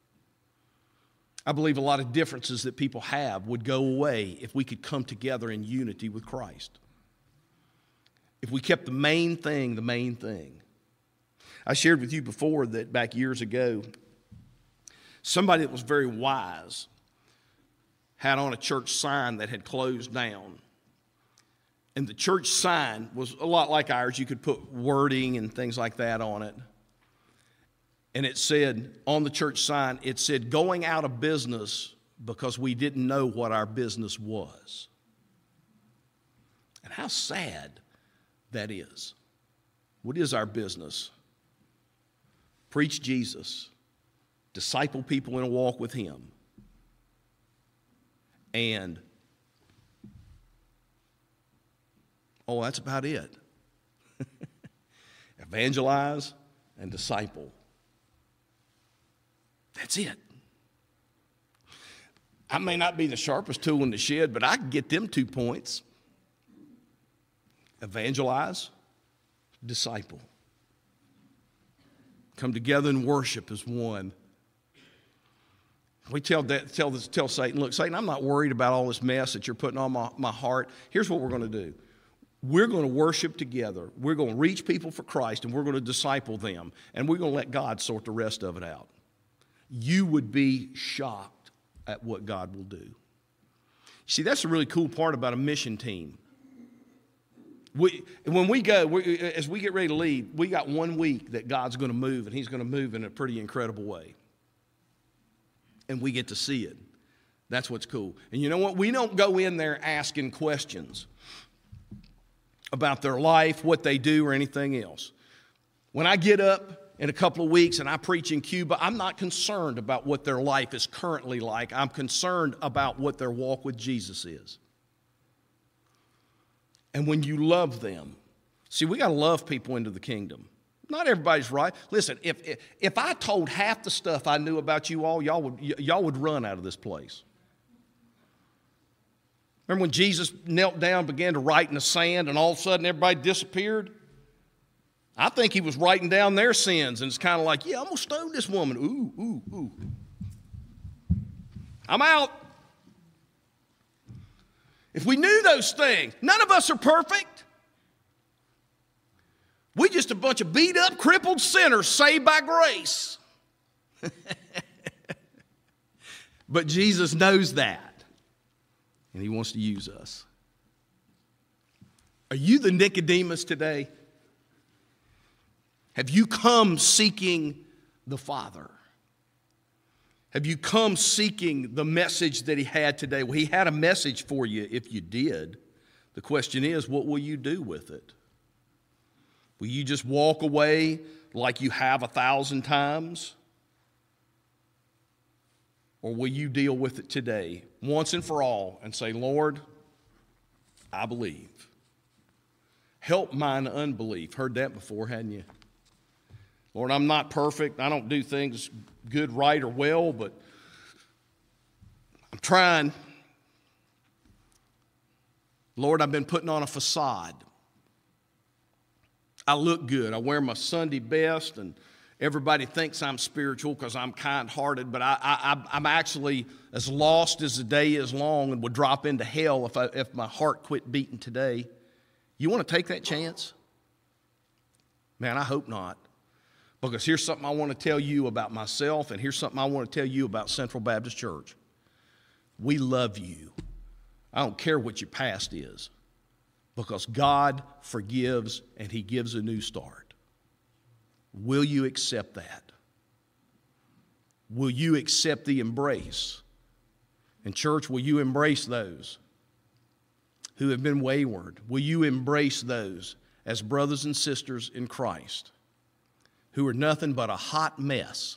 I believe a lot of differences that people have would go away if we could come together in unity with Christ. If we kept the main thing the main thing. I shared with you before that back years ago, somebody that was very wise had on a church sign that had closed down. And the church sign was a lot like ours. You could put wording and things like that on it. And it said, on the church sign, it said, going out of business because we didn't know what our business was. And how sad that is. What is our business? Preach Jesus. Disciple people in a walk with Him. And oh, that's about it. Evangelize and disciple. That's it. I may not be the sharpest tool in the shed, but I can get them two points. Evangelize, disciple. Come together and worship as one. We tell, that, tell, this, tell Satan, look, Satan, I'm not worried about all this mess that you're putting on my, my heart. Here's what we're going to do. We're going to worship together. We're going to reach people for Christ, and we're going to disciple them. And we're going to let God sort the rest of it out. You would be shocked at what God will do. See, that's a really cool part about a mission team. We, when we go, we, as we get ready to leave, we got one week that God's going to move, and He's going to move in a pretty incredible way. And we get to see it. That's what's cool. And you know what? We don't go in there asking questions about their life, what they do, or anything else. When I get up in a couple of weeks and I preach in Cuba, I'm not concerned about what their life is currently like. I'm concerned about what their walk with Jesus is. And when you love them, see, we got to love people into the kingdom. Not everybody's right. Listen, if, if if I told half the stuff I knew about you all, y'all would y- y'all would run out of this place. Remember when Jesus knelt down and began to write in the sand and all of a sudden everybody disappeared? I think He was writing down their sins, and it's kind of like, yeah, I'm going to stone this woman. Ooh, ooh, ooh. I'm out. If we knew those things, none of us are perfect. We just a bunch of beat up, crippled sinners saved by grace. But Jesus knows that, and He wants to use us. Are you the Nicodemus today? Have you come seeking the Father? Have you come seeking the message that He had today? Well, He had a message for you if you did. The question is, what will you do with it? Will you just walk away like you have a thousand times? Or will you deal with it today, once and for all, and say, Lord, I believe. Help mine unbelief. Heard that before, hadn't you? Lord, I'm not perfect. I don't do things good, right, or well, but I'm trying. Lord, I've been putting on a facade. I look good. I wear my Sunday best, and everybody thinks I'm spiritual because I'm kind-hearted, but I, I, I'm actually as lost as the day is long and would drop into hell if, I, if my heart quit beating today. You want to take that chance? Man, I hope not. Because here's something I want to tell you about myself, and here's something I want to tell you about Central Baptist Church. We love you. I don't care what your past is. Because God forgives and He gives a new start. Will you accept that? Will you accept the embrace? And church, will you embrace those who have been wayward? Will you embrace those as brothers and sisters in Christ? who are nothing but a hot mess.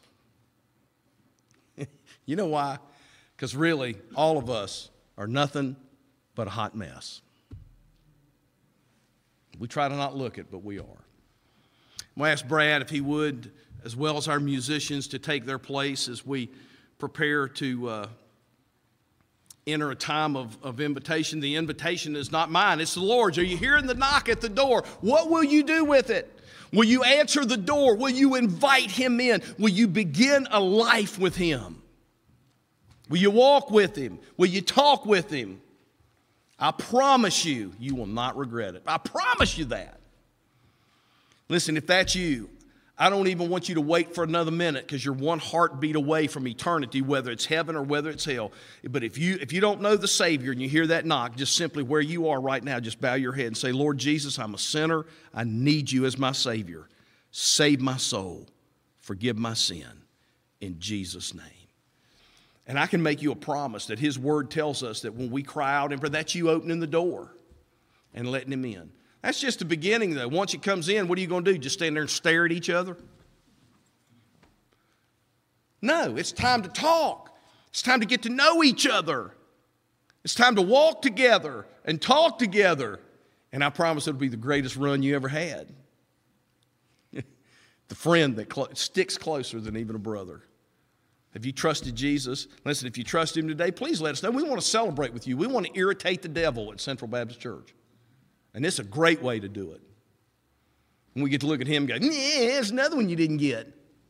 You know why? Because really, all of us are nothing but a hot mess. We try to not look it, but we are. I'm going to ask Brad if he would, as well as our musicians, to take their place as we prepare to uh, enter a time of, of invitation. The invitation is not mine, it's the Lord's. Are you hearing the knock at the door? What will you do with it? Will you answer the door? Will you invite him in? Will you begin a life with him? Will you walk with him? Will you talk with him? I promise you, you will not regret it. I promise you that. Listen, if that's you, I don't even want you to wait for another minute because you're one heartbeat away from eternity, whether it's heaven or whether it's hell. But if you if you don't know the Savior and you hear that knock, just simply where you are right now, just bow your head and say, Lord Jesus, I'm a sinner. I need you as my Savior. Save my soul. Forgive my sin. In Jesus' name. And I can make you a promise that his word tells us that when we cry out in prayer, that's you opening the door and letting him in. That's just the beginning, though. Once he comes in, what are you going to do? Just stand there and stare at each other? No, it's time to talk. It's time to get to know each other. It's time to walk together and talk together. And I promise it'll be the greatest run you ever had. The friend that cl- sticks closer than even a brother. Have you trusted Jesus? Listen, if you trust him today, please let us know. We want to celebrate with you. We want to irritate the devil at Central Baptist Church. And it's a great way to do it. And we get to look at him and go, yeah, there's another one you didn't get.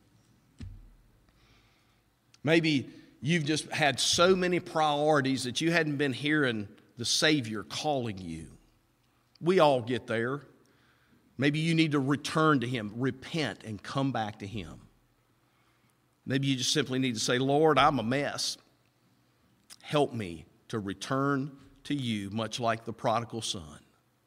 Maybe you've just had so many priorities that you hadn't been hearing the Savior calling you. We all get there. Maybe you need to return to him, repent, and come back to him. Maybe you just simply need to say, Lord, I'm a mess. Help me to return to you, much like the prodigal son.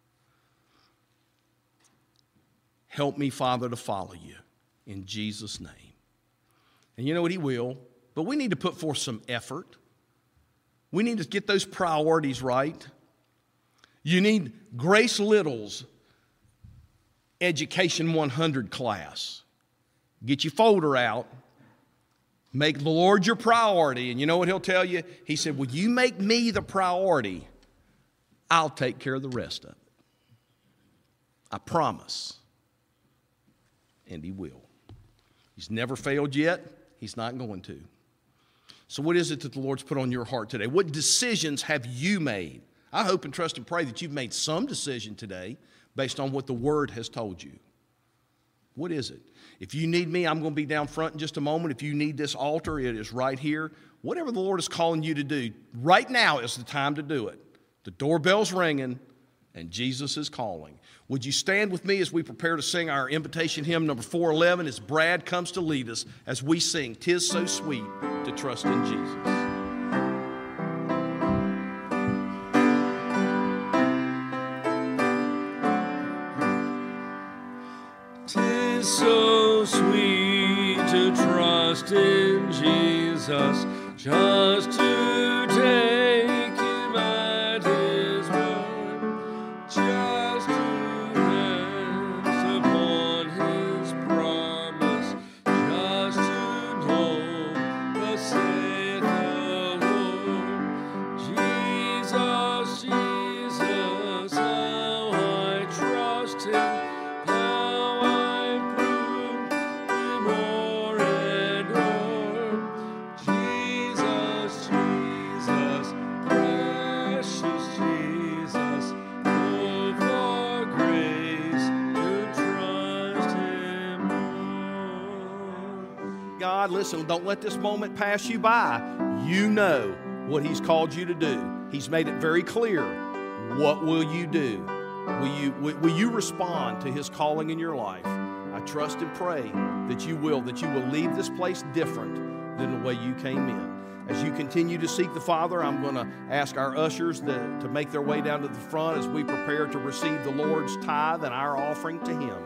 Help me, Father, to follow you in Jesus' name. And you know what? He will. But we need to put forth some effort. We need to get those priorities right. You need Grace Little's Education one hundred class. Get your folder out. Make the Lord your priority. And you know what he'll tell you? He said, will you make me the priority? I'll take care of the rest of it. I promise. And he will. He's never failed yet. He's not going to. So what is it that the Lord's put on your heart today? What decisions have you made? I hope and trust and pray that you've made some decision today based on what the Word has told you. What is it? If you need me, I'm going to be down front in just a moment. If you need this altar, it is right here. Whatever the Lord is calling you to do, right now is the time to do it. The doorbell's ringing, and Jesus is calling. Would you stand with me as we prepare to sing our invitation hymn number four eleven as Brad comes to lead us as we sing, "'Tis So Sweet to Trust in Jesus." So sweet to trust in Jesus, just to take him at his word, just to rest upon his promise, just to know thus saith the Lord. Jesus, Jesus, how I trust him. God, listen, don't let this moment pass you by. You know what he's called you to do. He's made it very clear. What will you do? Will you, will, will you respond to his calling in your life? I trust and pray that you will, that you will leave this place different than the way you came in. As you continue to seek the Father, I'm going to ask our ushers to, to make their way down to the front as we prepare to receive the Lord's tithe and our offering to him.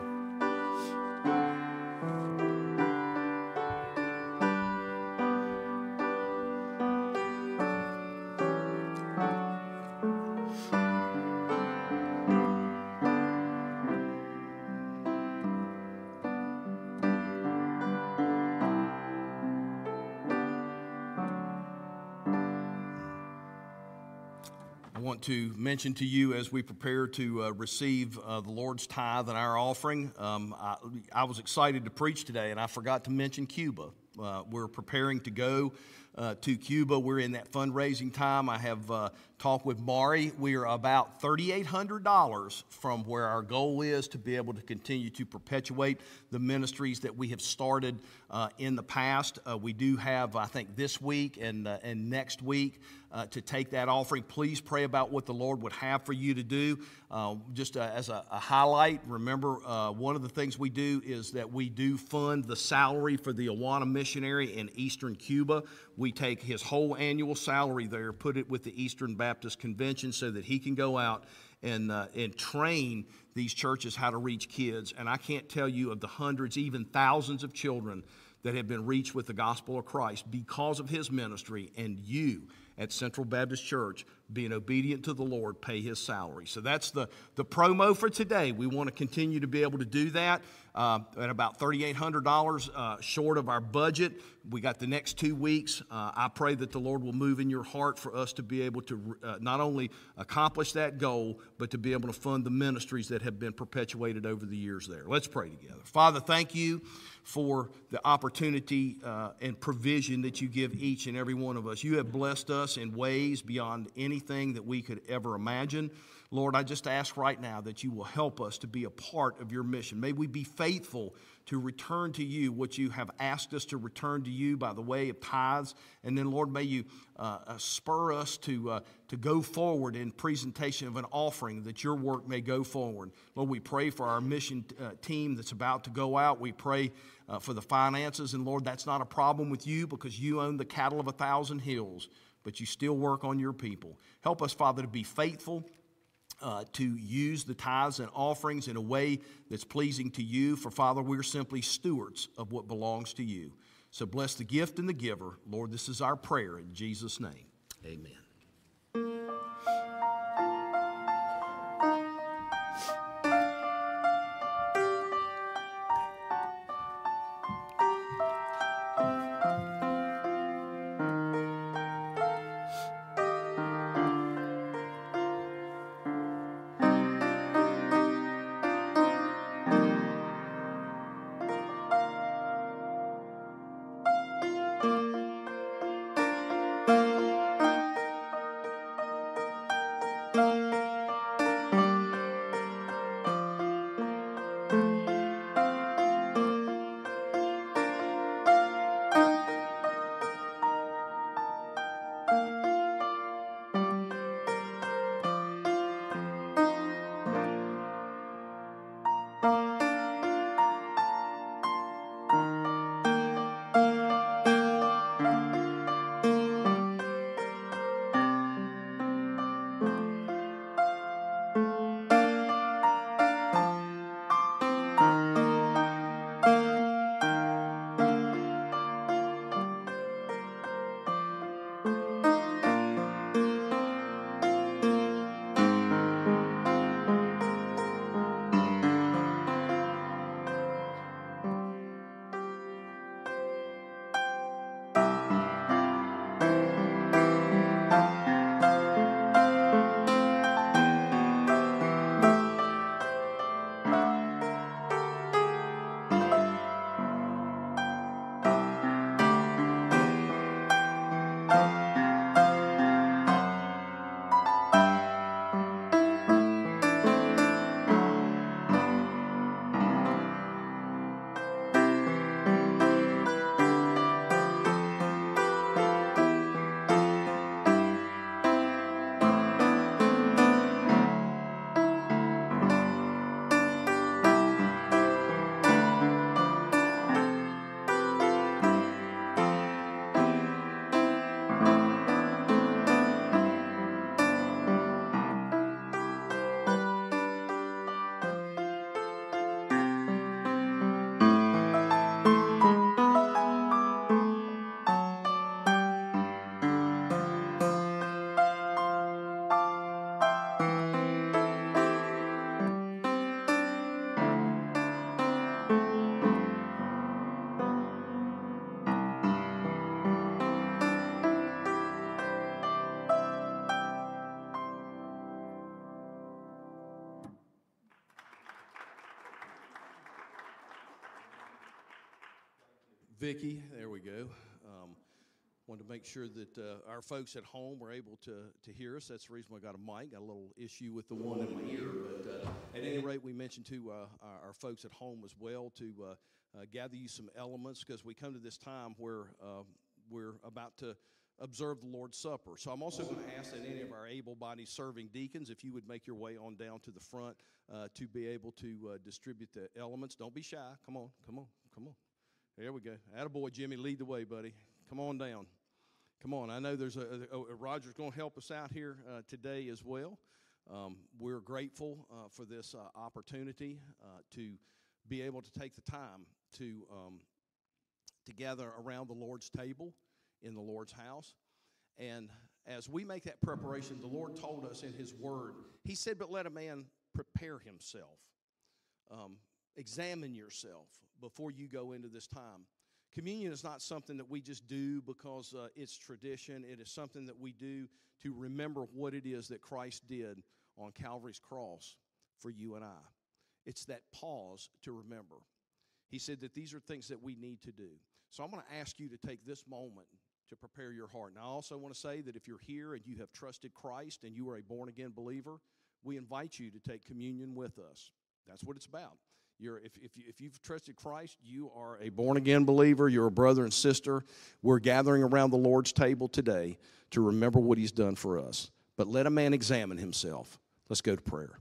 I want to mention to you as we prepare to uh, receive uh, the Lord's tithe and our offering, um, I, I was excited to preach today, and I forgot to mention Cuba. Uh, we're preparing to go uh, to Cuba. We're in that fundraising time. I have uh, talked with Mari. We are about three thousand eight hundred dollars from where our goal is to be able to continue to perpetuate the ministries that we have started uh, in the past. Uh, we do have, I think, this week and, uh, and next week uh, to take that offering. Please pray about what the Lord would have for you to do. Uh, just uh, as a, a highlight, remember uh, one of the things we do is that we do fund the salary for the Awana missionary in Eastern Cuba. We take his whole annual salary there, put it with the Eastern Baptist Convention so that he can go out and, uh, and train these churches how to reach kids. And I can't tell you of the hundreds, even thousands of children that have been reached with the gospel of Christ because of his ministry, and you at Central Baptist Church, being obedient to the Lord, pay his salary. So that's the, the promo for today. We want to continue to be able to do that uh, at about three thousand eight hundred dollars uh, short of our budget. We got the next two weeks. Uh, I pray that the Lord will move in your heart for us to be able to uh, not only accomplish that goal, but to be able to fund the ministries that have been perpetuated over the years there. Let's pray together. Father, thank you for the opportunity uh, and provision that you give each and every one of us. You have blessed us in ways beyond anything that we could ever imagine. Lord, I just ask right now that you will help us to be a part of your mission. May we be faithful to return to you what you have asked us to return to you by the way of tithes. And then, Lord, may you uh, uh, spur us to, uh, to go forward in presentation of an offering that your work may go forward. Lord, we pray for our mission uh, team that's about to go out. We pray uh, for the finances. And, Lord, that's not a problem with you because you own the cattle of a thousand hills, but you still work on your people. Help us, Father, to be faithful. Uh, to use the tithes and offerings in a way that's pleasing to you. For, Father, we're simply stewards of what belongs to you. So bless the gift and the giver. Lord, this is our prayer in Jesus' name. Amen. Vicki. There we go. Um, wanted to make sure that uh, our folks at home were able to, to hear us. That's the reason why I got a mic. Got a little issue with the one in my ear. But uh, at any rate, we mentioned to uh, our, our folks at home as well to uh, uh, gather you some elements, because we come to this time where uh, we're about to observe the Lord's Supper. So I'm also going to ask that any of our able-bodied serving deacons, if you would make your way on down to the front uh, to be able to uh, distribute the elements. Don't be shy. Come on, come on, come on. There we go. Attaboy, Jimmy, lead the way, buddy. Come on down. Come on. I know there's a, a, a Roger's going to help us out here uh, today as well. Um, we're grateful uh, for this uh, opportunity uh, to be able to take the time to um, to gather around the Lord's table in the Lord's house. And as we make that preparation, the Lord told us in His Word, He said, but let a man prepare himself. Um, examine yourself before you go into this time. Communion is not something that we just do because uh, it's tradition. It is something that we do to remember what it is that Christ did on Calvary's cross for you and I. It's that pause to remember. He said that these are things that we need to do. So I'm going to ask you to take this moment to prepare your heart. And I also want to say that if you're here and you have trusted Christ and you are a born-again believer, we invite you to take communion with us. That's what it's about. You're, if, if, you, if you've trusted Christ, you are a born-again believer. You're a brother and sister. We're gathering around the Lord's table today to remember what He's done for us. But let a man examine himself. Let's go to prayer.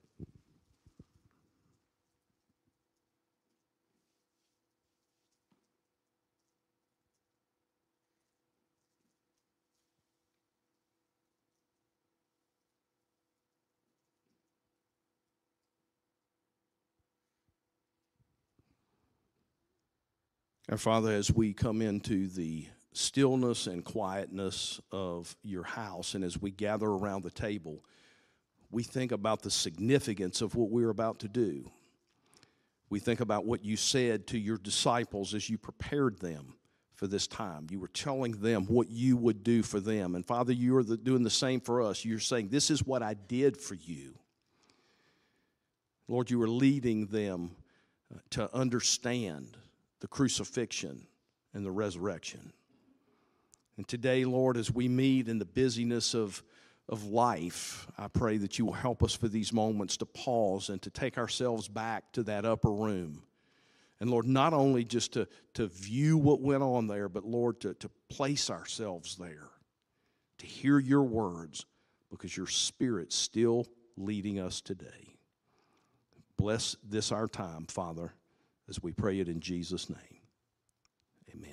Our Father, as we come into the stillness and quietness of your house, and as we gather around the table, we think about the significance of what we're about to do. We think about what you said to your disciples as you prepared them for this time. You were telling them what you would do for them. And Father, you are the, doing the same for us. You're saying, this is what I did for you. Lord, you are leading them to understand the crucifixion and the resurrection. And today, Lord, as we meet in the busyness of, of life, I pray that you will help us for these moments to pause and to take ourselves back to that upper room. And Lord, not only just to, to view what went on there, but Lord, to, to place ourselves there, to hear your words, because your Spirit's still leading us today. Bless this our time, Father, as we pray it in Jesus' name. Amen.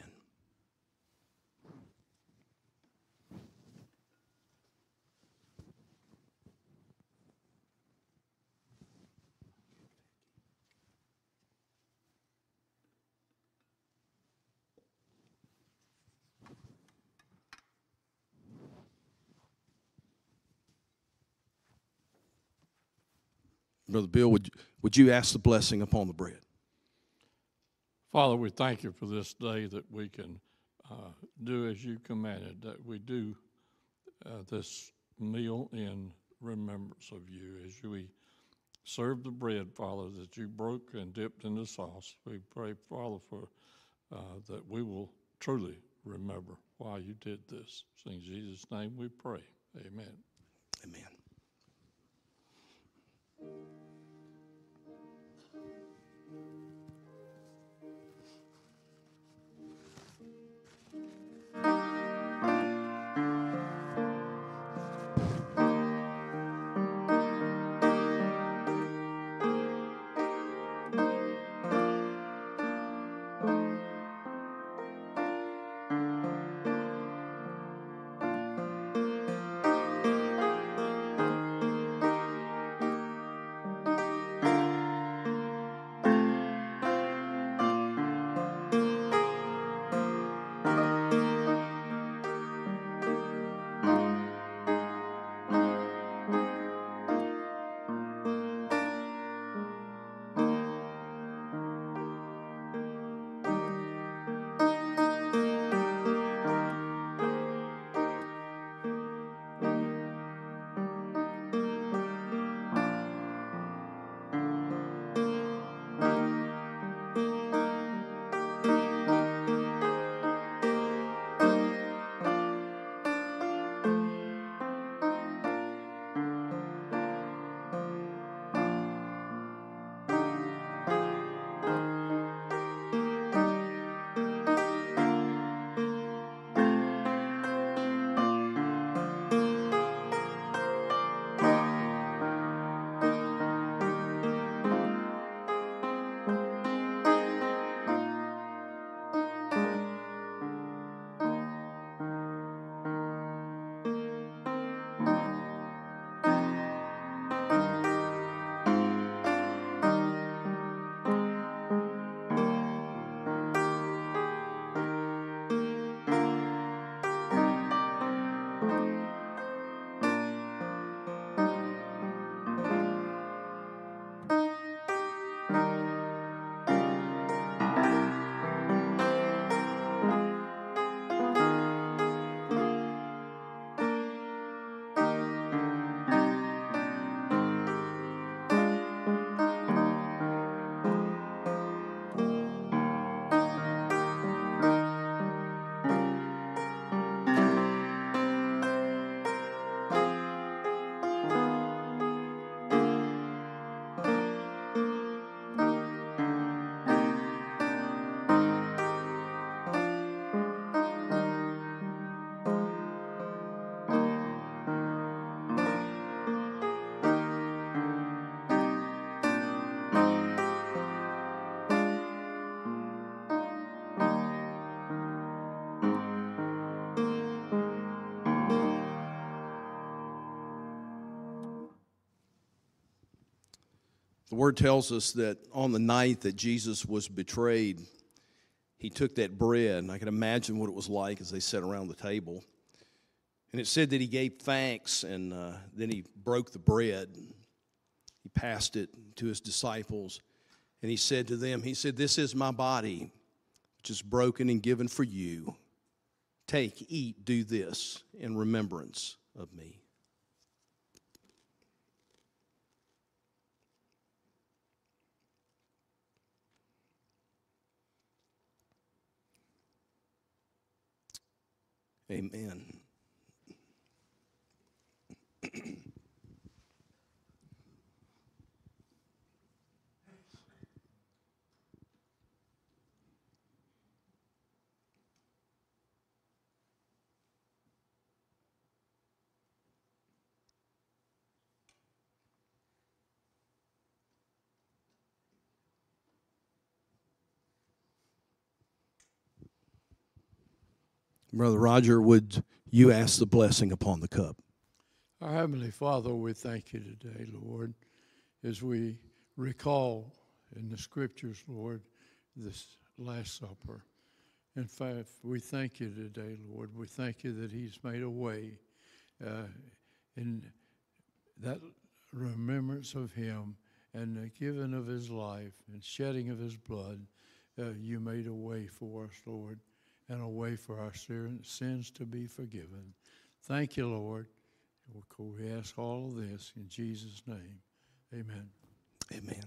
Brother Bill, would, would you ask the blessing upon the bread? Father, we thank you for this day that we can uh, do as you commanded, that we do uh, this meal in remembrance of you. As we serve the bread, Father, that you broke and dipped in the sauce, we pray, Father, for uh, that we will truly remember why you did this. In Jesus' name we pray. Amen. Amen. The Word tells us that on the night that Jesus was betrayed, he took that bread, and I can imagine what it was like as they sat around the table. And it said that he gave thanks, and uh, then he broke the bread. He passed it to his disciples, and he said to them, he said, "This is my body, which is broken and given for you. Take, eat, do this in remembrance of me." Amen. Brother Roger, would you ask the blessing upon the cup? Our Heavenly Father, we thank you today, Lord, as we recall in the Scriptures, Lord, this Last Supper. In fact, we thank you today, Lord. We thank you that he's made a way uh, in that remembrance of him and the giving of his life and shedding of his blood. Uh, you made a way for us, Lord, and a way for our sins to be forgiven. Thank you, Lord. We ask all of this in Jesus' name. Amen. Amen.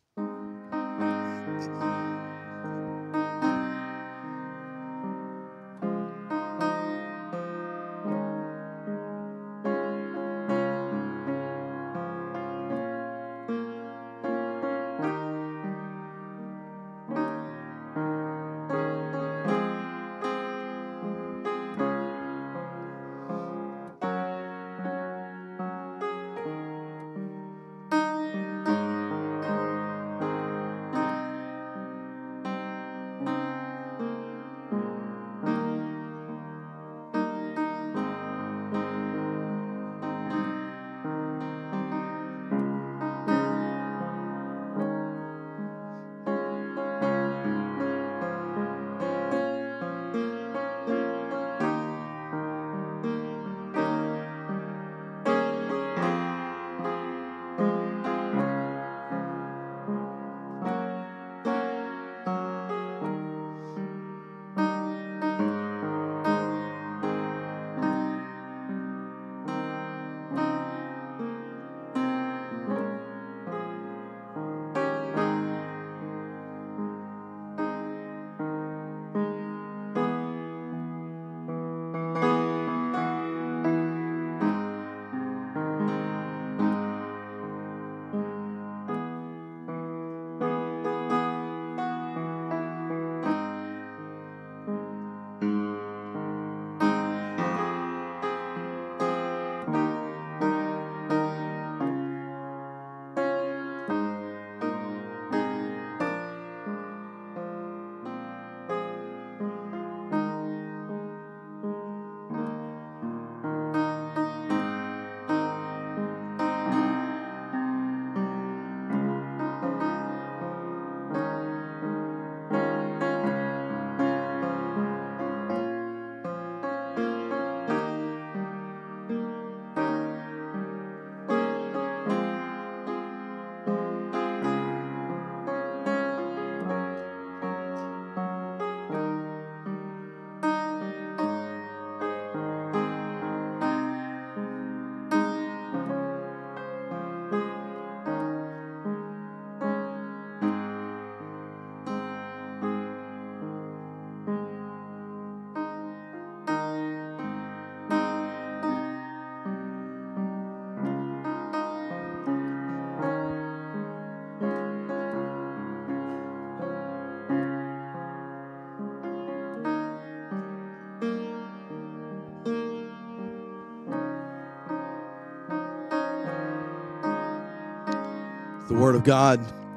The Word of God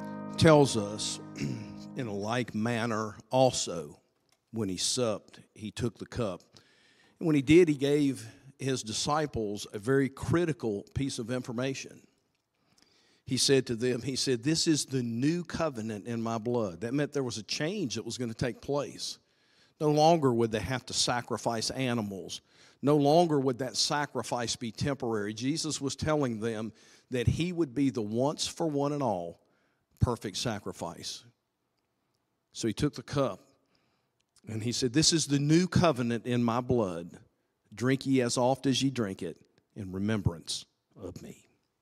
tells us in a like manner also, when he supped, he took the cup. And when he did, he gave his disciples a very critical piece of information. he said to them, he said, this is the new covenant in my blood. That meant there was a change that was going to take place. No longer would they have to sacrifice animals. No longer would that sacrifice be temporary. Jesus was telling them that he would be the once for one and all perfect sacrifice. So he took the cup and he said, this is the new covenant in my blood. Drink ye as oft as ye drink it in remembrance of me.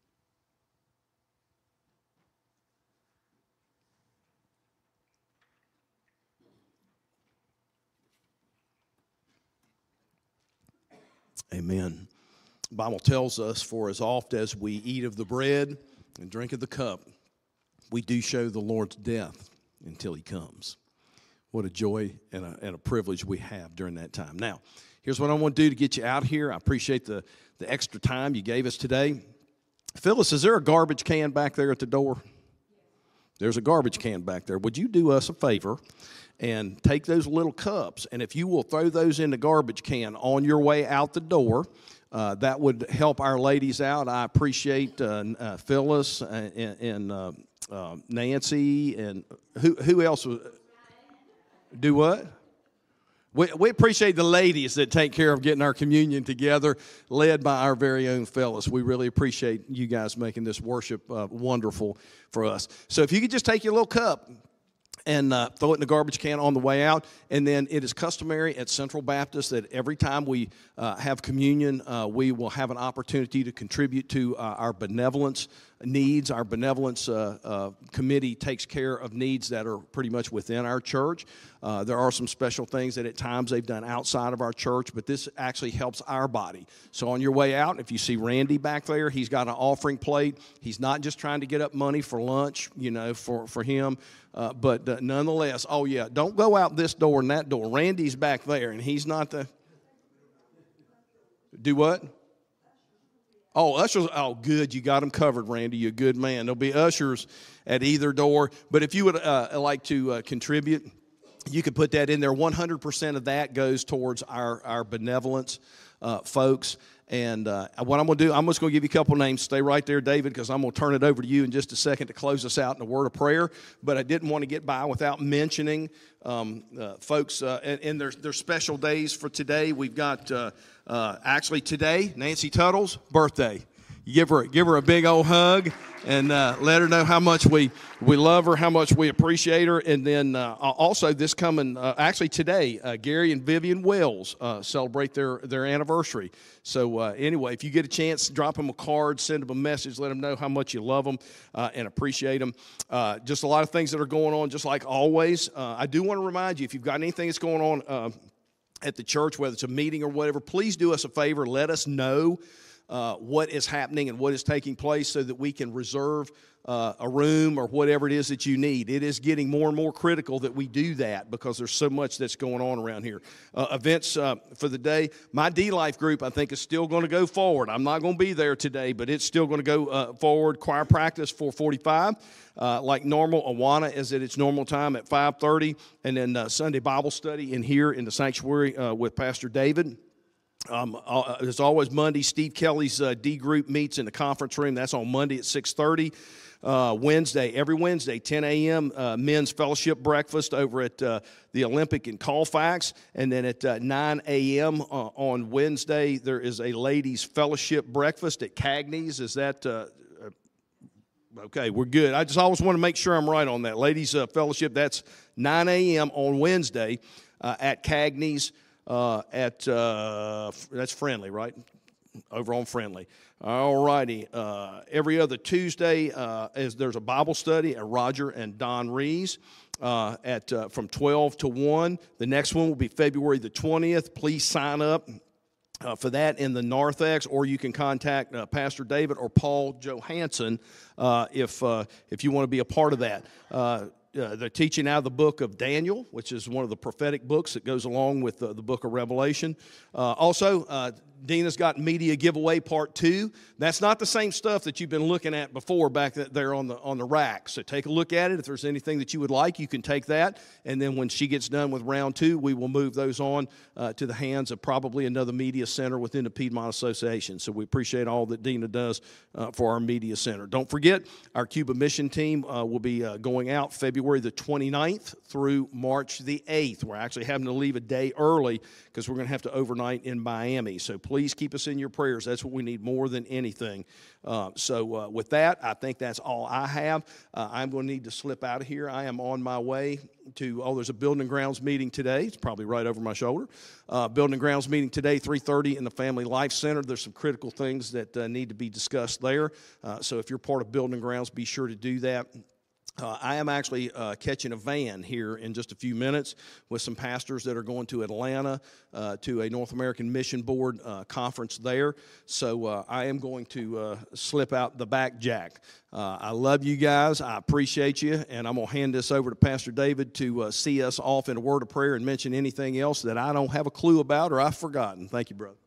Amen. The Bible tells us, for as oft as we eat of the bread and drink of the cup, we do show the Lord's death until he comes. What a joy and a, and a privilege we have during that time. Now, here's what I want to do to get you out here. I appreciate the, the extra time you gave us today. Phyllis, is there a garbage can back there at the door? There's a garbage can back there. Would you do us a favor and take those little cups, and if you will throw those in the garbage can on your way out the door, uh, that would help our ladies out. I appreciate uh, uh, Phyllis and, and uh, uh, Nancy, and who who else? Was, do what? We, we appreciate the ladies that take care of getting our communion together, led by our very own Phyllis. We really appreciate you guys making this worship uh, wonderful for us. So if you could just take your little cup and uh, throw it in the garbage can on the way out. And then it is customary at Central Baptist that every time we uh, have communion, uh, we will have an opportunity to contribute to uh, our benevolence needs. Our benevolence uh, uh, committee takes care of needs that are pretty much within our church. Uh, there are some special things that at times they've done outside of our church, but this actually helps our body. So on your way out, if you see Randy back there, he's got an offering plate. He's not just trying to get up money for lunch, you know, for, for him. Uh, but uh, nonetheless, oh yeah, don't go out this door and that door. Randy's back there, and he's not the... Do what? Oh, ushers. Oh, good. You got them covered, Randy. You're a good man. There'll be ushers at either door. But if you would uh, like to uh, contribute, you could put that in there. one hundred percent of that goes towards our, our benevolence uh, folks. And uh, what I'm going to do, I'm just going to give you a couple names. Stay right there, David, because I'm going to turn it over to you in just a second to close us out in a word of prayer. But I didn't want to get by without mentioning um, uh, folks uh, and, and their, their special days for today. We've got uh, uh, actually today, Nancy Tuttle's birthday. You give her, give her a big old hug and uh, let her know how much we, we love her, how much we appreciate her. And then uh, also this coming, uh, actually today, uh, Gary and Vivian Wells uh, celebrate their, their anniversary. So uh, anyway, if you get a chance, drop them a card, send them a message, let them know how much you love them uh, and appreciate them. Uh, just a lot of things that are going on, just like always. Uh, I do want to remind you, if you've got anything that's going on uh, at the church, whether it's a meeting or whatever, please do us a favor. Let us know Uh, what is happening and what is taking place so that we can reserve uh, a room or whatever it is that you need. It is getting more and more critical that we do that because there's so much that's going on around here. Uh, events uh, for the day. My D-Life group, I think, is still going to go forward. I'm not going to be there today, but it's still going to go uh, forward. Choir practice, four forty-five. Uh, like normal, Awana is at its normal time at five thirty. And then uh, Sunday Bible study in here in the sanctuary uh, with Pastor David. Um, uh, as always, Monday, Steve Kelly's uh, D group meets in the conference room. That's on Monday at six thirty. Uh, Wednesday, every Wednesday, ten a.m., uh, men's fellowship breakfast over at uh, the Olympic in Colfax. And then at uh, nine a.m. Uh, on Wednesday, there is a ladies' fellowship breakfast at Cagney's. Is that... Uh, Okay, we're good. I just always want to make sure I'm right on that. Ladies' uh, fellowship, that's nine a.m. on Wednesday uh, at Cagney's. Uh, at uh, that's Friendly, right? Over on Friendly. All righty. Uh, every other Tuesday, uh, is there's a Bible study at Roger and Don Rees uh, at uh, from twelve to one. The next one will be February the twentieth. Please sign up uh, for that in the narthex, or you can contact uh, Pastor David or Paul Johansson uh, if uh, if you want to be a part of that. Uh, Uh, they're teaching out of the book of Daniel, which is one of the prophetic books that goes along with uh, the book of Revelation. Uh, also, uh, Dina's got media giveaway part two. That's not the same stuff that you've been looking at before back there on the on the rack. So take a look at it. If there's anything that you would like, you can take that. And then when she gets done with round two, we will move those on uh, to the hands of probably another media center within the Piedmont Association. So we appreciate all that Dina does uh, for our media center. Don't forget, our Cuba mission team uh, will be uh, going out February the twenty-ninth through March the eighth. We're actually having to leave a day early because we're going to have to overnight in Miami. So please keep us in your prayers. That's what we need more than anything. Uh, so uh, with that, I think that's all I have. Uh, I'm going to need to slip out of here. I am on my way to, oh, there's a Building and Grounds meeting today. It's probably right over my shoulder. Uh, Building and Grounds meeting today, three thirty in the Family Life Center. There's some critical things that uh, need to be discussed there. Uh, so if you're part of Building and Grounds, be sure to do that. Uh, I am actually uh, catching a van here in just a few minutes with some pastors that are going to Atlanta uh, to a North American Mission Board uh, conference there. So uh, I am going to uh, slip out the back jack. Uh, I love you guys. I appreciate you. And I'm going to hand this over to Pastor David to uh, see us off in a word of prayer and mention anything else that I don't have a clue about or I've forgotten. Thank you, brother.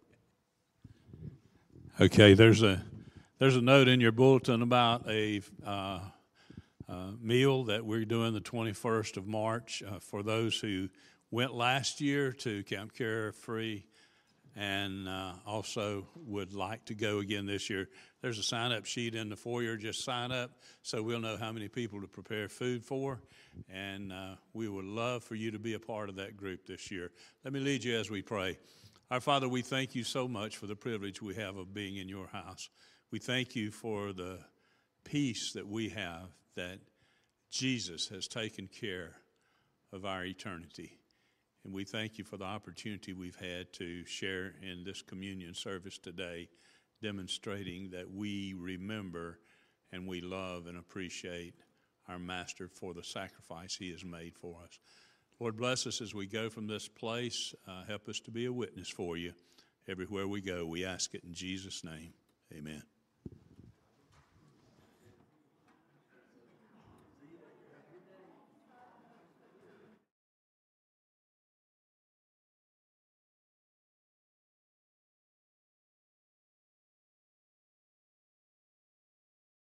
Okay, there's a, there's a note in your bulletin about a... Uh, Uh, meal that we're doing the twenty-first of March uh, for those who went last year to Camp Carefree and uh, also would like to go again this year. There's a sign-up sheet in the foyer. Just sign up so we'll know how many people to prepare food for, and uh, we would love for you to be a part of that group this year. Let me lead you as we pray. Our Father, we thank you so much for the privilege we have of being in your house. We thank you for the peace that we have, that Jesus has taken care of our eternity. And we thank you for the opportunity we've had to share in this communion service today, demonstrating that we remember and we love and appreciate our Master for the sacrifice he has made for us. Lord, bless us as we go from this place. Uh, help us to be a witness for you everywhere we go. We ask it in Jesus' name. Amen.